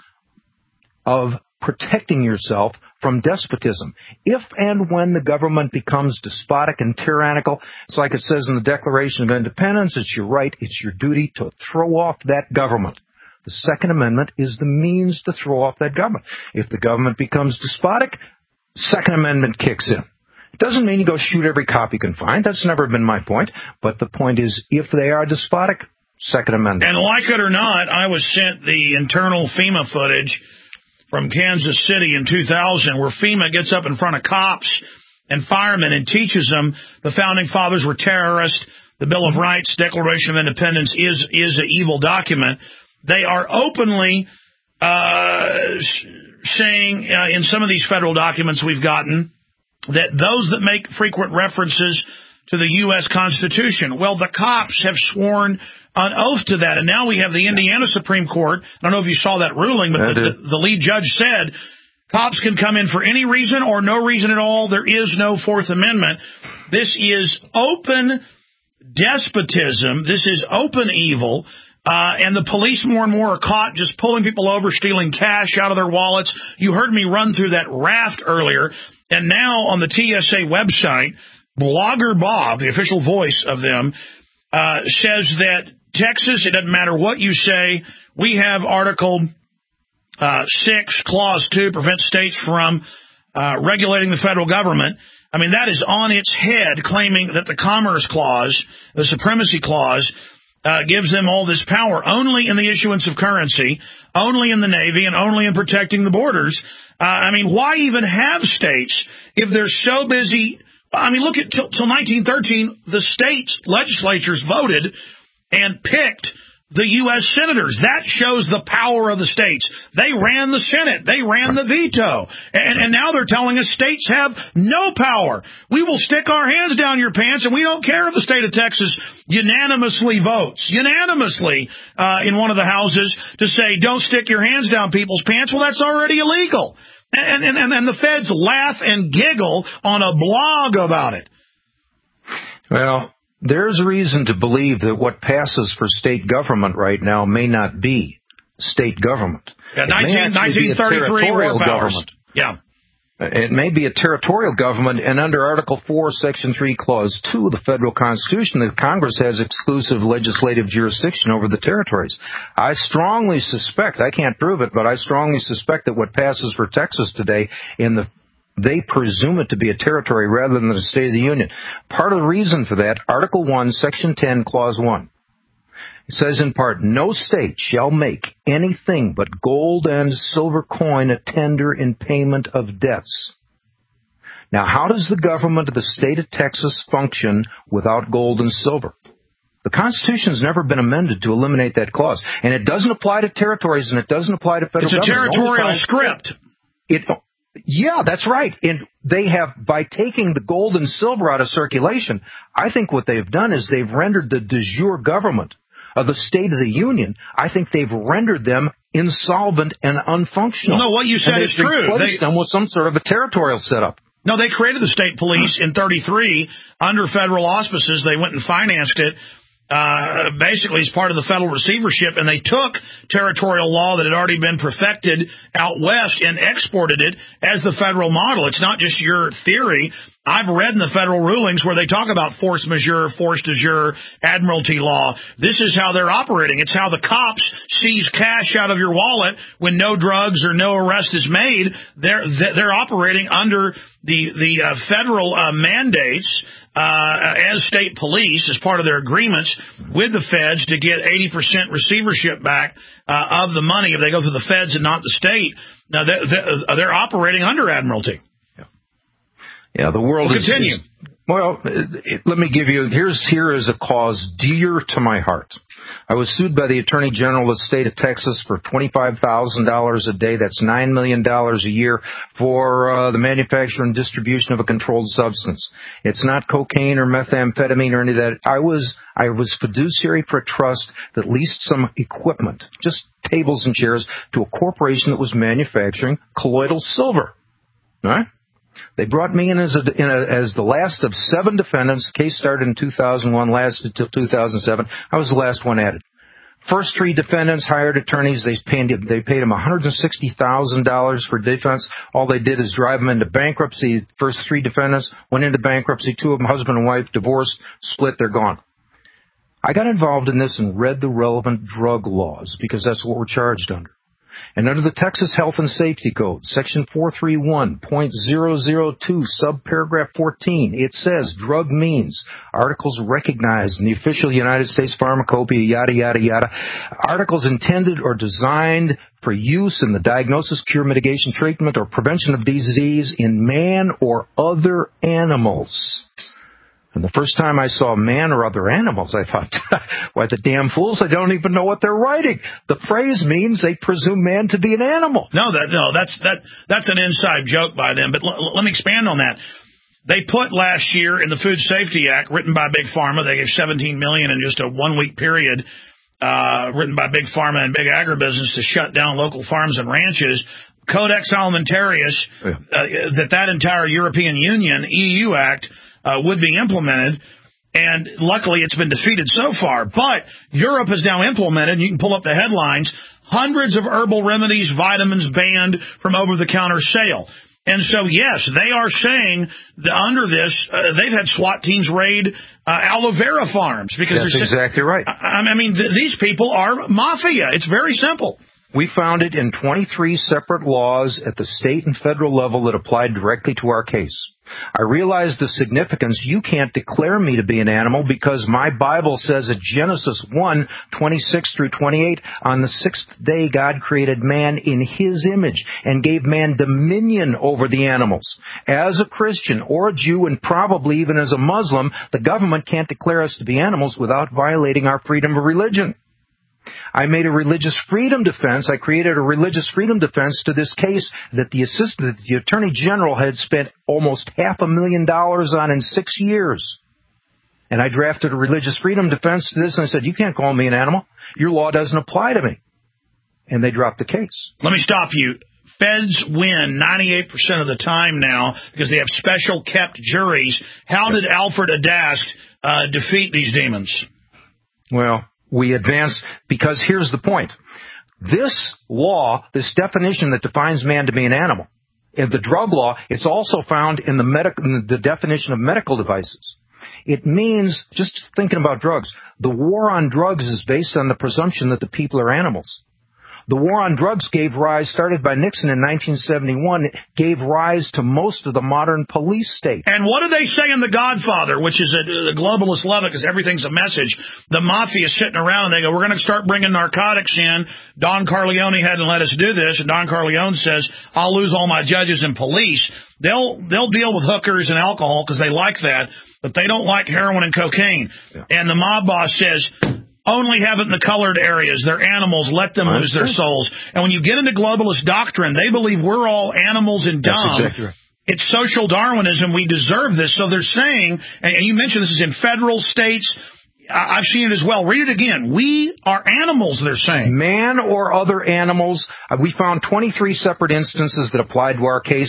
of protecting yourself from despotism. If and when the government becomes despotic and tyrannical, it's like it says in the Declaration of Independence, it's your right, it's your duty to throw off that government. The Second Amendment is the means to throw off that government. If the government becomes despotic, Second Amendment kicks in. It doesn't mean you go shoot every cop you can find. That's never been my point. But the point is, if they are despotic, Second Amendment. And like it or not, I was sent the internal FEMA footage from Kansas City in two thousand, where FEMA gets up in front of cops and firemen and teaches them the Founding Fathers were terrorists, the Bill of Rights, Declaration of Independence is is an evil document. They are openly uh, saying uh, in some of these federal documents we've gotten that those that make frequent references to the U S Constitution, well, the cops have sworn on oath to that. And now we have the Indiana Supreme Court. I don't know if you saw that ruling, but the, the, the lead judge said cops can come in for any reason or no reason at all. There is no Fourth Amendment. This is open despotism. This is open evil. Uh, and the police more and more are caught just pulling people over, stealing cash out of their wallets. You heard me run through that raft earlier. And now on the T S A website, Blogger Bob, the official voice of them, uh, says that Texas, it doesn't matter what you say, we have Article uh, six, Clause two, prevents states from uh, regulating the federal government. I mean, that is on its head, claiming that the Commerce Clause, the Supremacy Clause, uh, gives them all this power only in the issuance of currency, only in the Navy, and only in protecting the borders. Uh, I mean, why even have states if they're so busy? I mean, look at till, till nineteen thirteen, the state legislatures voted and picked the U S senators. That shows the power of the states. They ran the Senate. They ran the veto. And, and now they're telling us states have no power. We will stick our hands down your pants, and we don't care if the state of Texas unanimously votes, unanimously uh, in one of the houses to say, don't stick your hands down people's pants. Well, that's already illegal. And, and, and, and the feds laugh and giggle on a blog about it. Well, there's reason to believe that what passes for state government right now may not be state government. Yeah, nineteen thirty-three war powers. Government. Yeah. It may be a territorial government, and under Article four, Section three, Clause two of the federal Constitution, the Congress has exclusive legislative jurisdiction over the territories. I strongly suspect, I can't prove it, but I strongly suspect that what passes for Texas today in the They presume it to be a territory rather than the State of the Union. Part of the reason for that, Article one, Section ten, Clause one. It says in part, no state shall make anything but gold and silver coin a tender in payment of debts. Now, how does the government of the state of Texas function without gold and silver? The Constitution's never been amended to eliminate that clause. And it doesn't apply to territories, and it doesn't apply to federal government. It's a government. territorial script. It, yeah, that's right. And they have, by taking the gold and silver out of circulation, I think what they've done is they've rendered the de jure government of the State of the Union, I think they've rendered them insolvent and unfunctional. No, what you said is true. They replaced them with some sort of a territorial setup. No, they created the state police in thirty-three under federal auspices. They went and financed it. Uh, basically as part of the federal receivership, and they took territorial law that had already been perfected out west and exported it as the federal model. It's not just your theory. I've read in the federal rulings where they talk about force majeure, force de jure, admiralty law. This is how they're operating. It's how the cops seize cash out of your wallet when no drugs or no arrest is made. They're they're operating under the the uh, federal uh, mandates Uh, as state police, as part of their agreements with the feds to get eighty percent receivership back uh, of the money if they go through the feds and not the state. Now, they're, they're operating under admiralty. Yeah, yeah the world we'll is... continue. Is, well, it, let me give you... Here's Here is a cause dear to my heart. I was sued by the Attorney General of the state of Texas for twenty-five thousand dollars a day. That's nine million dollars a year for uh, the manufacture and distribution of a controlled substance. It's not cocaine or methamphetamine or any of that. I was I was fiduciary for a trust that leased some equipment, just tables and chairs, to a corporation that was manufacturing colloidal silver. All right? They brought me in as, a, in a, as the last of seven defendants. The case started in two thousand one, lasted until two thousand seven. I was the last one added. First three defendants hired attorneys. They paid, they paid them one hundred sixty thousand dollars for defense. All they did is drive them into bankruptcy. First three defendants went into bankruptcy. Two of them, husband and wife, divorced, split, they're gone. I got involved in this and read the relevant drug laws because that's what we're charged under. And under the Texas Health and Safety Code, Section four thirty-one point zero zero two, subparagraph fourteen, it says drug means articles recognized in the official United States Pharmacopoeia, yada, yada, yada, articles intended or designed for use in the diagnosis, cure, mitigation, treatment, or prevention of disease in man or other animals. And the first time I saw man or other animals, I thought, why, the damn fools, they don't even know what they're writing. The phrase means they presume man to be an animal. No, that no, that's that that's an inside joke by them. But l- let me expand on that. They put last year in the Food Safety Act, written by Big Pharma, they gave seventeen million dollars in just a one-week period, uh, written by Big Pharma and Big Agribusiness to shut down local farms and ranches. Codex Alimentarius, yeah. uh, that that entire European Union, E U Act, Uh, would be implemented, and luckily it's been defeated so far. But Europe has now implemented, you can pull up the headlines, hundreds of herbal remedies, vitamins banned from over-the-counter sale. And so, yes, they are saying that under this, uh, they've had SWAT teams raid uh, aloe vera farms. because That's exactly right. I, I mean, th- these people are mafia. It's very simple. We found it in twenty-three separate laws at the state and federal level that applied directly to our case. I realized the significance. You can't declare me to be an animal because my Bible says in Genesis one, twenty-six through twenty-eight, on the sixth day God created man in his image and gave man dominion over the animals. As a Christian or a Jew, and probably even as a Muslim, the government can't declare us to be animals without violating our freedom of religion. I made a religious freedom defense. I created a religious freedom defense to this case that the assistant, the Attorney General had spent almost half a million dollars on in six years. And I drafted a religious freedom defense to this, and I said, you can't call me an animal. Your law doesn't apply to me. And they dropped the case. Let me stop you. Feds win ninety-eight percent of the time now because they have special kept juries. How did Alfred Adask uh, defeat these demons? Well, we advance because here's the point. This law, this definition that defines man to be an animal, in the drug law, it's also found in the, medic- in the definition of medical devices. It means, just thinking about drugs, the war on drugs is based on the presumption that the people are animals. The war on drugs gave rise, started by Nixon in nineteen seventy-one, gave rise to most of the modern police state. And what do they say in The Godfather, which is a, the globalists love it because everything's a message. The mafia is sitting around and they go, we're going to start bringing narcotics in. Don Corleone hadn't let us do this. And Don Corleone says, I'll lose all my judges and police. They'll, they'll deal with hookers and alcohol because they like that, but they don't like heroin and cocaine. Yeah. And the mob boss says, only have it in the colored areas. They're animals. Let them lose their souls. And when you get into globalist doctrine, they believe we're all animals and dumb. That's exactly right. It's social Darwinism. We deserve this. So they're saying, and you mentioned this is in federal states. I've seen it as well. Read it again. We are animals, they're saying. Man or other animals. We found twenty-three separate instances that applied to our case.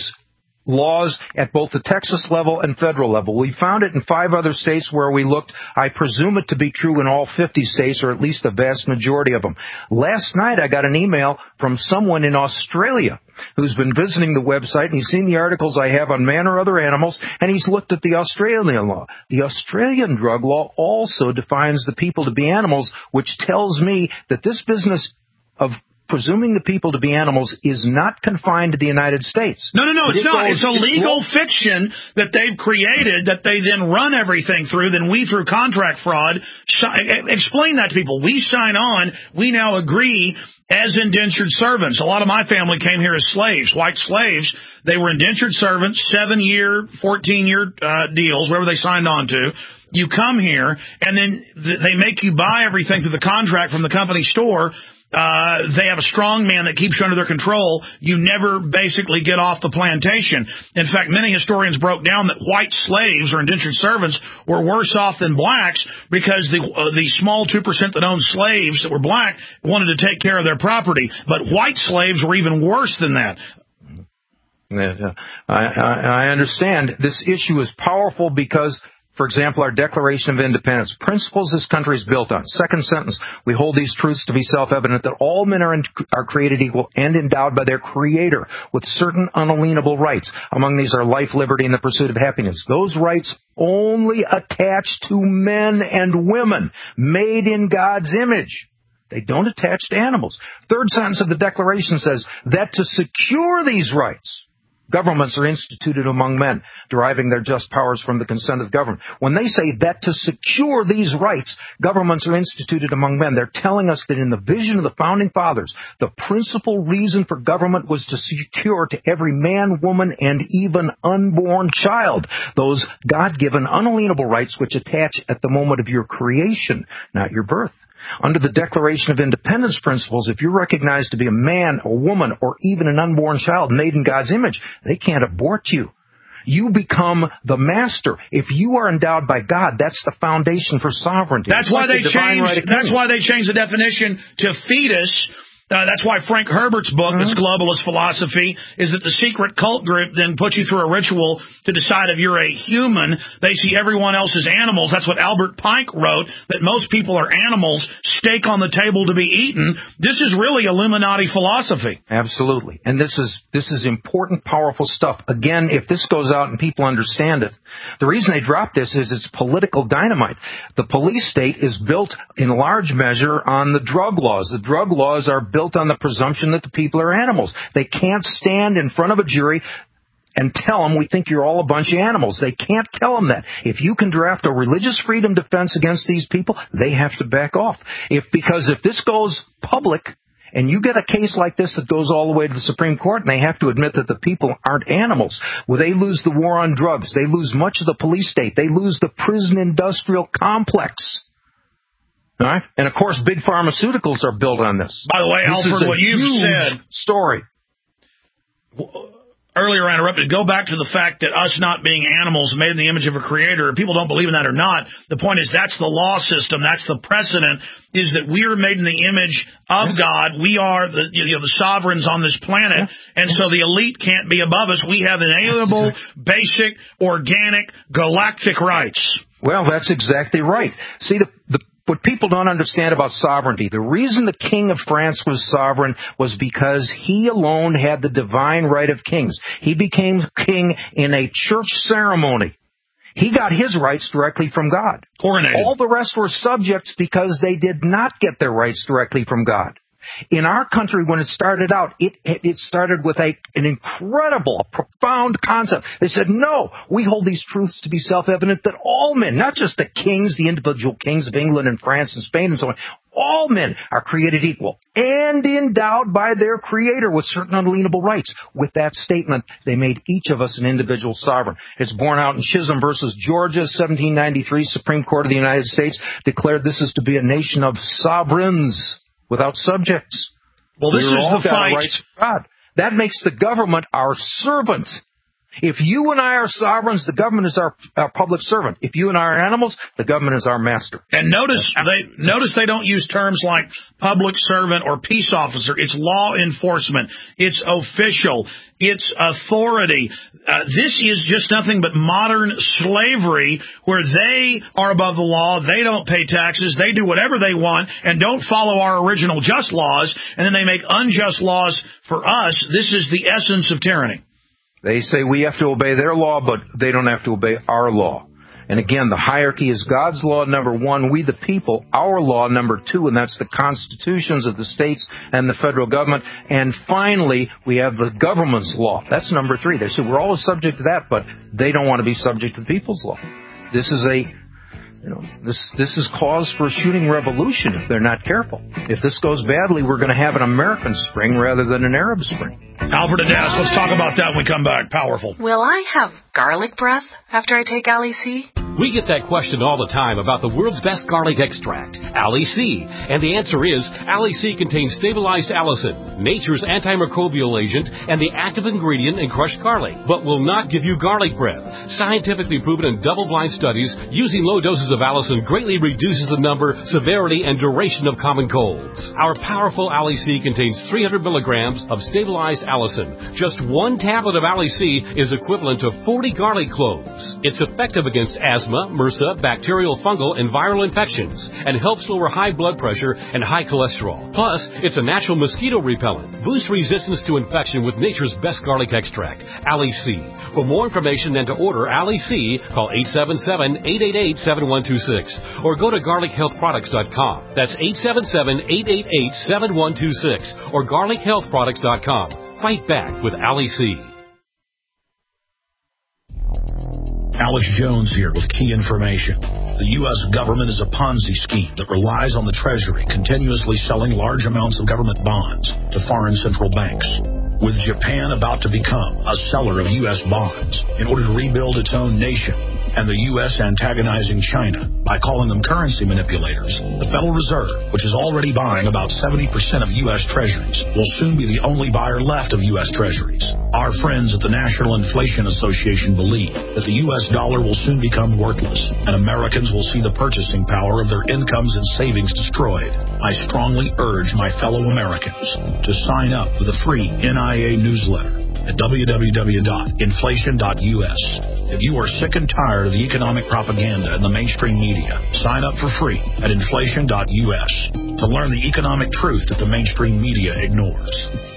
Laws at both the Texas level and federal level. We found it in five other states where we looked. I presume it to be true in all fifty states, or at least the vast majority of them. Last night I got an email from someone in Australia who's been visiting the website, and he's seen the articles I have on man or other animals, and he's looked at the Australian law. The Australian drug law also defines the people to be animals, which tells me that this business of presuming the people to be animals is not confined to the United States. No, no, no, it's it not. Goes, it's a legal it's, fiction that they've created that they then run everything through. Then we, through contract fraud, explain that to people. We sign on. We now agree as indentured servants. A lot of my family came here as slaves, white slaves. They were indentured servants, seven-year, fourteen-year uh, deals, whatever they signed on to. You come here, and then th- they make you buy everything through the contract from the company store. Uh, they have a strong man that keeps you under their control. You never basically get off the plantation. In fact, many historians broke down that white slaves or indentured servants were worse off than blacks because the uh, the small two percent that owned slaves that were black wanted to take care of their property. But white slaves were even worse than that. Yeah, I, I, I understand. This issue is powerful because, for example, our Declaration of Independence, principles this country is built on. Second sentence, we hold these truths to be self-evident that all men are, in, are created equal and endowed by their Creator with certain unalienable rights. Among these are life, liberty, and the pursuit of happiness. Those rights only attach to men and women made in God's image. They don't attach to animals. Third sentence of the Declaration says that to secure these rights, governments are instituted among men, deriving their just powers from the consent of government. When they say that to secure these rights, governments are instituted among men, they're telling us that in the vision of the Founding Fathers, the principal reason for government was to secure to every man, woman, and even unborn child those God-given unalienable rights which attach at the moment of your creation, not your birth. Under the Declaration of Independence principles, if you're recognized to be a man, a woman, or even an unborn child made in God's image, they can't abort you. You become the master. If you are endowed by God, that's the foundation for sovereignty. That's why they changed. That's why they changed the definition to fetus. Uh, that's why Frank Herbert's book, mm-hmm. this globalist philosophy, is that the secret cult group then puts you through a ritual to decide if you're a human. They see everyone else as animals. That's what Albert Pike wrote, that most people are animals, steak on the table to be eaten. This is really Illuminati philosophy. Absolutely. And this is this is important, powerful stuff. Again, if this goes out and people understand it, the reason they drop this is it's political dynamite. The police state is built in large measure on the drug laws. The drug laws are built on the presumption that the people are animals. They can't stand in front of a jury and tell them we think you're all a bunch of animals. They can't tell them that. If you can draft a religious freedom defense against these people, they have to back off. If because if this goes public and you get a case like this that goes all the way to the Supreme Court and they have to admit that the people aren't animals, well, they lose the war on drugs. They lose much of the police state. They lose the prison industrial complex. All right? And, of course, big pharmaceuticals are built on this. By the way, this Alfred, what you've said... story. Earlier I interrupted. Go back to the fact that us not being animals made in the image of a creator, people don't believe in that or not. The point is that's the law system. That's the precedent, is that we are made in the image of yeah. God. We are the, you know, the sovereigns on this planet. Yeah. And so the elite can't be above us. We have inalienable, basic, organic, galactic rights. Well, that's exactly right. See, the... the What people don't understand about sovereignty, the reason the King of France was sovereign was because he alone had the divine right of kings. He became king in a church ceremony. He got his rights directly from God. Coronated. All the rest were subjects because they did not get their rights directly from God. In our country, when it started out, it it started with a an incredible, a profound concept. They said, no, we hold these truths to be self-evident that all men, not just the kings, the individual kings of England and France and Spain and so on, all men are created equal and endowed by their Creator with certain unalienable rights. With that statement, they made each of us an individual sovereign. It's borne out in Chisholm versus Georgia, seventeen ninety-three. Supreme Court of the United States declared this is to be a nation of sovereigns without subjects. Well, this We're is all the fight. Rights of God. That makes the government our servant. If you and I are sovereigns, the government is our, our public servant. If you and I are animals, the government is our master. And notice they notice they don't use terms like public servant or peace officer. It's law enforcement. It's official. It's authority. Uh, this is just nothing but modern slavery where they are above the law. They don't pay taxes. They do whatever they want and don't follow our original just laws. And then they make unjust laws for us. This is the essence of tyranny. They say we have to obey their law, but they don't have to obey our law. And again, the hierarchy is God's law, number one, we the people, our law, number two, and that's the constitutions of the states and the federal government. And finally, we have the government's law. That's number three. They say we're always subject to that, but they don't want to be subject to the people's law. This is a, you know, this this is cause for a shooting revolution if they're not careful. If this goes badly, we're going to have an American spring rather than an Arab spring. Alfred Adass, let's talk about that when we come back. Powerful. Will I have garlic breath after I take Ali C? We get that question all the time about the world's best garlic extract, Ali C. And the answer is, Ali C contains stabilized allicin, nature's antimicrobial agent, and the active ingredient in crushed garlic, but will not give you garlic breath. Scientifically proven in double-blind studies, using low doses of allicin greatly reduces the number, severity, and duration of common colds. Our powerful Ali C contains three hundred milligrams of stabilized allicin. Just one tablet of Ali C is equivalent to forty garlic cloves. It's effective against asthma, MRSA, bacterial, fungal, and viral infections, and helps lower high blood pressure and high cholesterol. Plus, it's a natural mosquito repellent. Boost resistance to infection with nature's best garlic extract, Ali C. For more information and to order Ali C, call eight seven seven, eight eight eight, seven one two six or go to garlic health products dot com. That's eight seven seven, eight eight eight, seven one two six or garlic health products dot com. Fight back with Ali C. Alex Jones here with key information. The U S government is a Ponzi scheme that relies on the Treasury continuously selling large amounts of government bonds to foreign central banks. With Japan about to become a seller of U S bonds in order to rebuild its own nation, and the U S antagonizing China by calling them currency manipulators, the Federal Reserve, which is already buying about seventy percent of U S Treasuries, will soon be the only buyer left of U S Treasuries. Our friends at the National Inflation Association believe that the U S dollar will soon become worthless, and Americans will see the purchasing power of their incomes and savings destroyed. I strongly urge my fellow Americans to sign up for the free N I A newsletter at w w w dot inflation dot u s. If you are sick and tired of the economic propaganda in the mainstream media, sign up for free at inflation dot u s to learn the economic truth that the mainstream media ignores.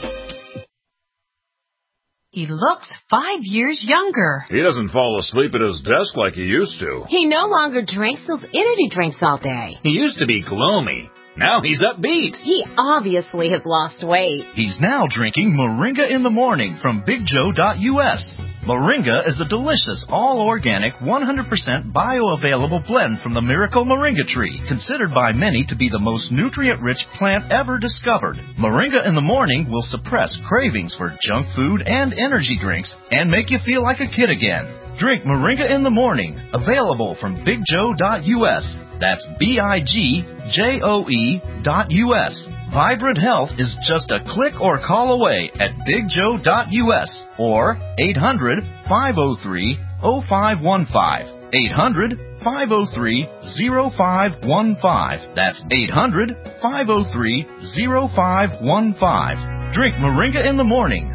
He looks five years younger. He doesn't fall asleep at his desk like he used to. He no longer drinks those energy drinks all day. He used to be gloomy. Now he's upbeat. He obviously has lost weight. He's now drinking Moringa in the Morning from big joe dot u s. Moringa is a delicious, all-organic, one hundred percent bioavailable blend from the miracle moringa tree, considered by many to be the most nutrient-rich plant ever discovered. Moringa in the Morning will suppress cravings for junk food and energy drinks and make you feel like a kid again. Drink Moringa in the Morning, available from big joe dot u s. That's B I G J O E dot U S. Vibrant Health is just a click or call away at big joe dot u s or eight hundred, five oh three, oh five one five. eight hundred, five oh three, oh five one five. That's eight hundred, five oh three, oh five one five. Drink Moringa in the Morning.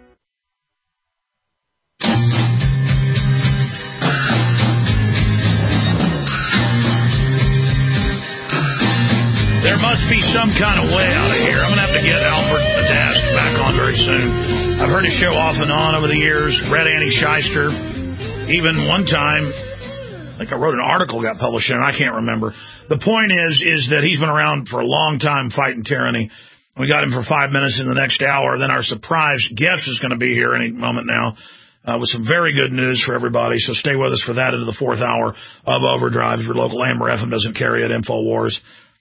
There must be some kind of way out of here. I'm going to have to get Alfred Adass back on very soon. I've heard his show off and on over the years. Read Annie Shyster. Even one time, I think I wrote an article got published in it. I can't remember. The point is, is that he's been around for a long time fighting tyranny. We got him for five minutes in the next hour. Then our surprise guest is going to be here any moment now uh, with some very good news for everybody. So stay with us for that into the fourth hour of Overdrive. If your local Amber F M doesn't carry it, Infowars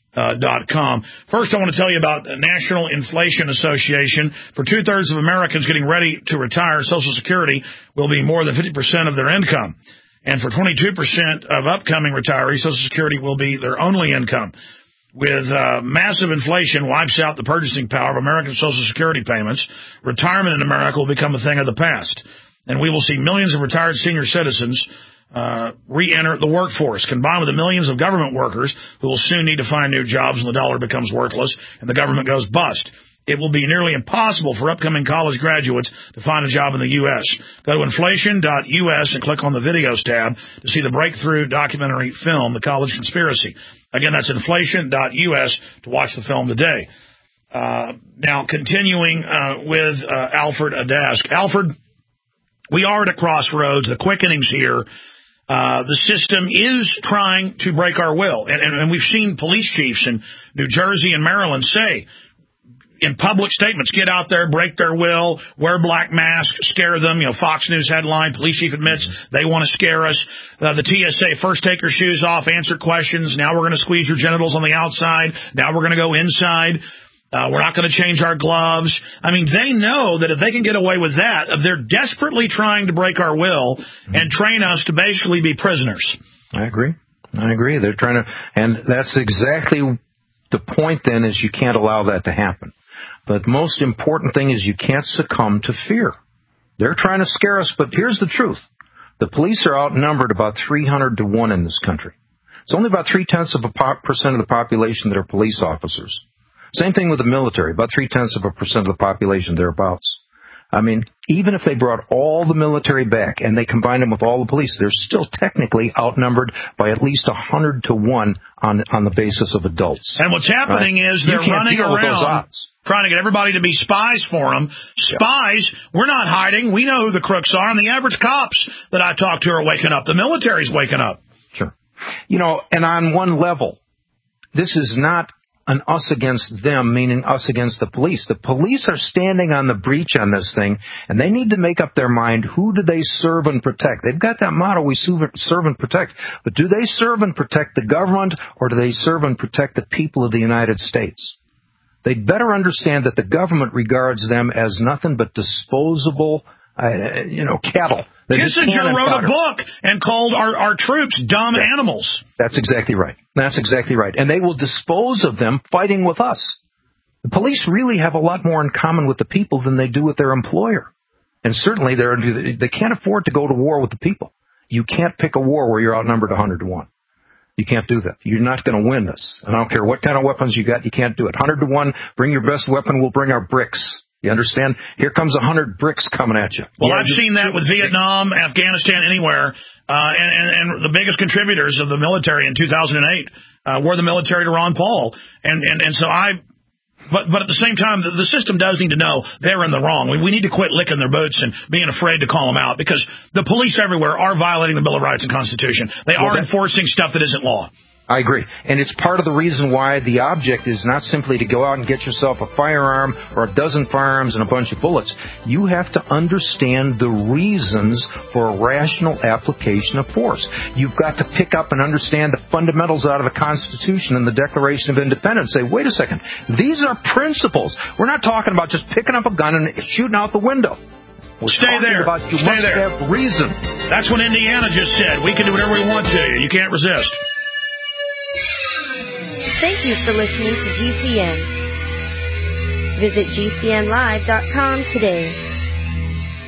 dot com. First, I want to tell you about the National Inflation Association. For two-thirds of Americans getting ready to retire, Social Security will be more than fifty percent of their income. And for twenty-two percent of upcoming retirees, Social Security will be their only income. With uh, massive inflation wipes out the purchasing power of American Social Security payments, retirement in America will become a thing of the past. And we will see millions of retired senior citizens uh, re-enter the workforce, combined with the millions of government workers who will soon need to find new jobs when the dollar becomes worthless and the government goes bust. It will be nearly impossible for upcoming college graduates to find a job in the U S Go to inflation dot U S and click on the Videos tab to see the breakthrough documentary film, The College Conspiracy. Again, that's inflation dot U S to watch the film today. Uh, now, continuing uh, with uh, Alfred Adask. Alfred, we are at a crossroads. The quickening's here. Uh, the system is trying to break our will. And, and, and we've seen police chiefs in New Jersey and Maryland say, in public statements, get out there, break their will, wear black masks, scare them. You know, Fox News headline, police chief admits they want to scare us. Uh, the T S A, first take your shoes off, answer questions. Now we're going to squeeze your genitals on the outside. Now we're going to go inside. Uh, we're not going to change our gloves. I mean, they know that if they can get away with that, they're desperately trying to break our will and train us to basically be prisoners. I agree. I agree. They're trying to, and that's exactly the point then is you can't allow that to happen. But the most important thing is you can't succumb to fear. They're trying to scare us, but here's the truth. The police are outnumbered about three hundred to one in this country. It's only about three-tenths of a percent of the population that are police officers. Same thing with the military, about three-tenths of a percent of the population thereabouts. I mean, even if they brought all the military back and they combined them with all the police, they're still technically outnumbered by at least one hundred to one on on the basis of adults. And what's happening right? is they're running around trying to get everybody to be spies for them. Spies, yeah. We're not hiding. We know who the crooks are, and the average cops that I talk to are waking up. The military's waking up. Sure. You know, and on one level, this is not an us against them, meaning us against the police. The police are standing on the breach on this thing, and they need to make up their mind, who do they serve and protect? They've got that motto, we serve and protect. But do they serve and protect the government, or do they serve and protect the people of the United States? They'd better understand that the government regards them as nothing but disposable, uh, you know, cattle. Kissinger wrote a book and called our, our troops dumb yeah. animals. That's exactly right. That's exactly right. And they will dispose of them fighting with us. The police really have a lot more in common with the people than they do with their employer. And certainly they're, they can't afford to go to war with the people. You can't pick a war where you're outnumbered one hundred to one. You can't do that. You're not going to win this. And I don't care what kind of weapons you got, you can't do it. one hundred to one, bring your best weapon, we'll bring our bricks. You understand? Here comes a hundred bricks coming at you. Well, yeah, I've seen that with Vietnam, Afghanistan, anywhere. Uh, and, and, and the biggest contributors of the military in two thousand eight uh, were the military to Ron Paul. And, and, and so I, but, but at the same time, the, the system does need to know they're in the wrong. We, we need to quit licking their boots and being afraid to call them out, because the police everywhere are violating the Bill of Rights and Constitution. They well, are enforcing stuff that isn't law. I agree. And it's part of the reason why the object is not simply to go out and get yourself a firearm or a dozen firearms and a bunch of bullets. You have to understand the reasons for a rational application of force. You've got to pick up and understand the fundamentals out of the Constitution and the Declaration of Independence. Say, wait a second, these are principles. We're not talking about just picking up a gun and shooting out the window. We're Stay there. About you Stay must there. have reason. That's what Indiana just said. We can do whatever we want to. You can't resist. Thank you for listening to G C N. Visit G C N live dot com today.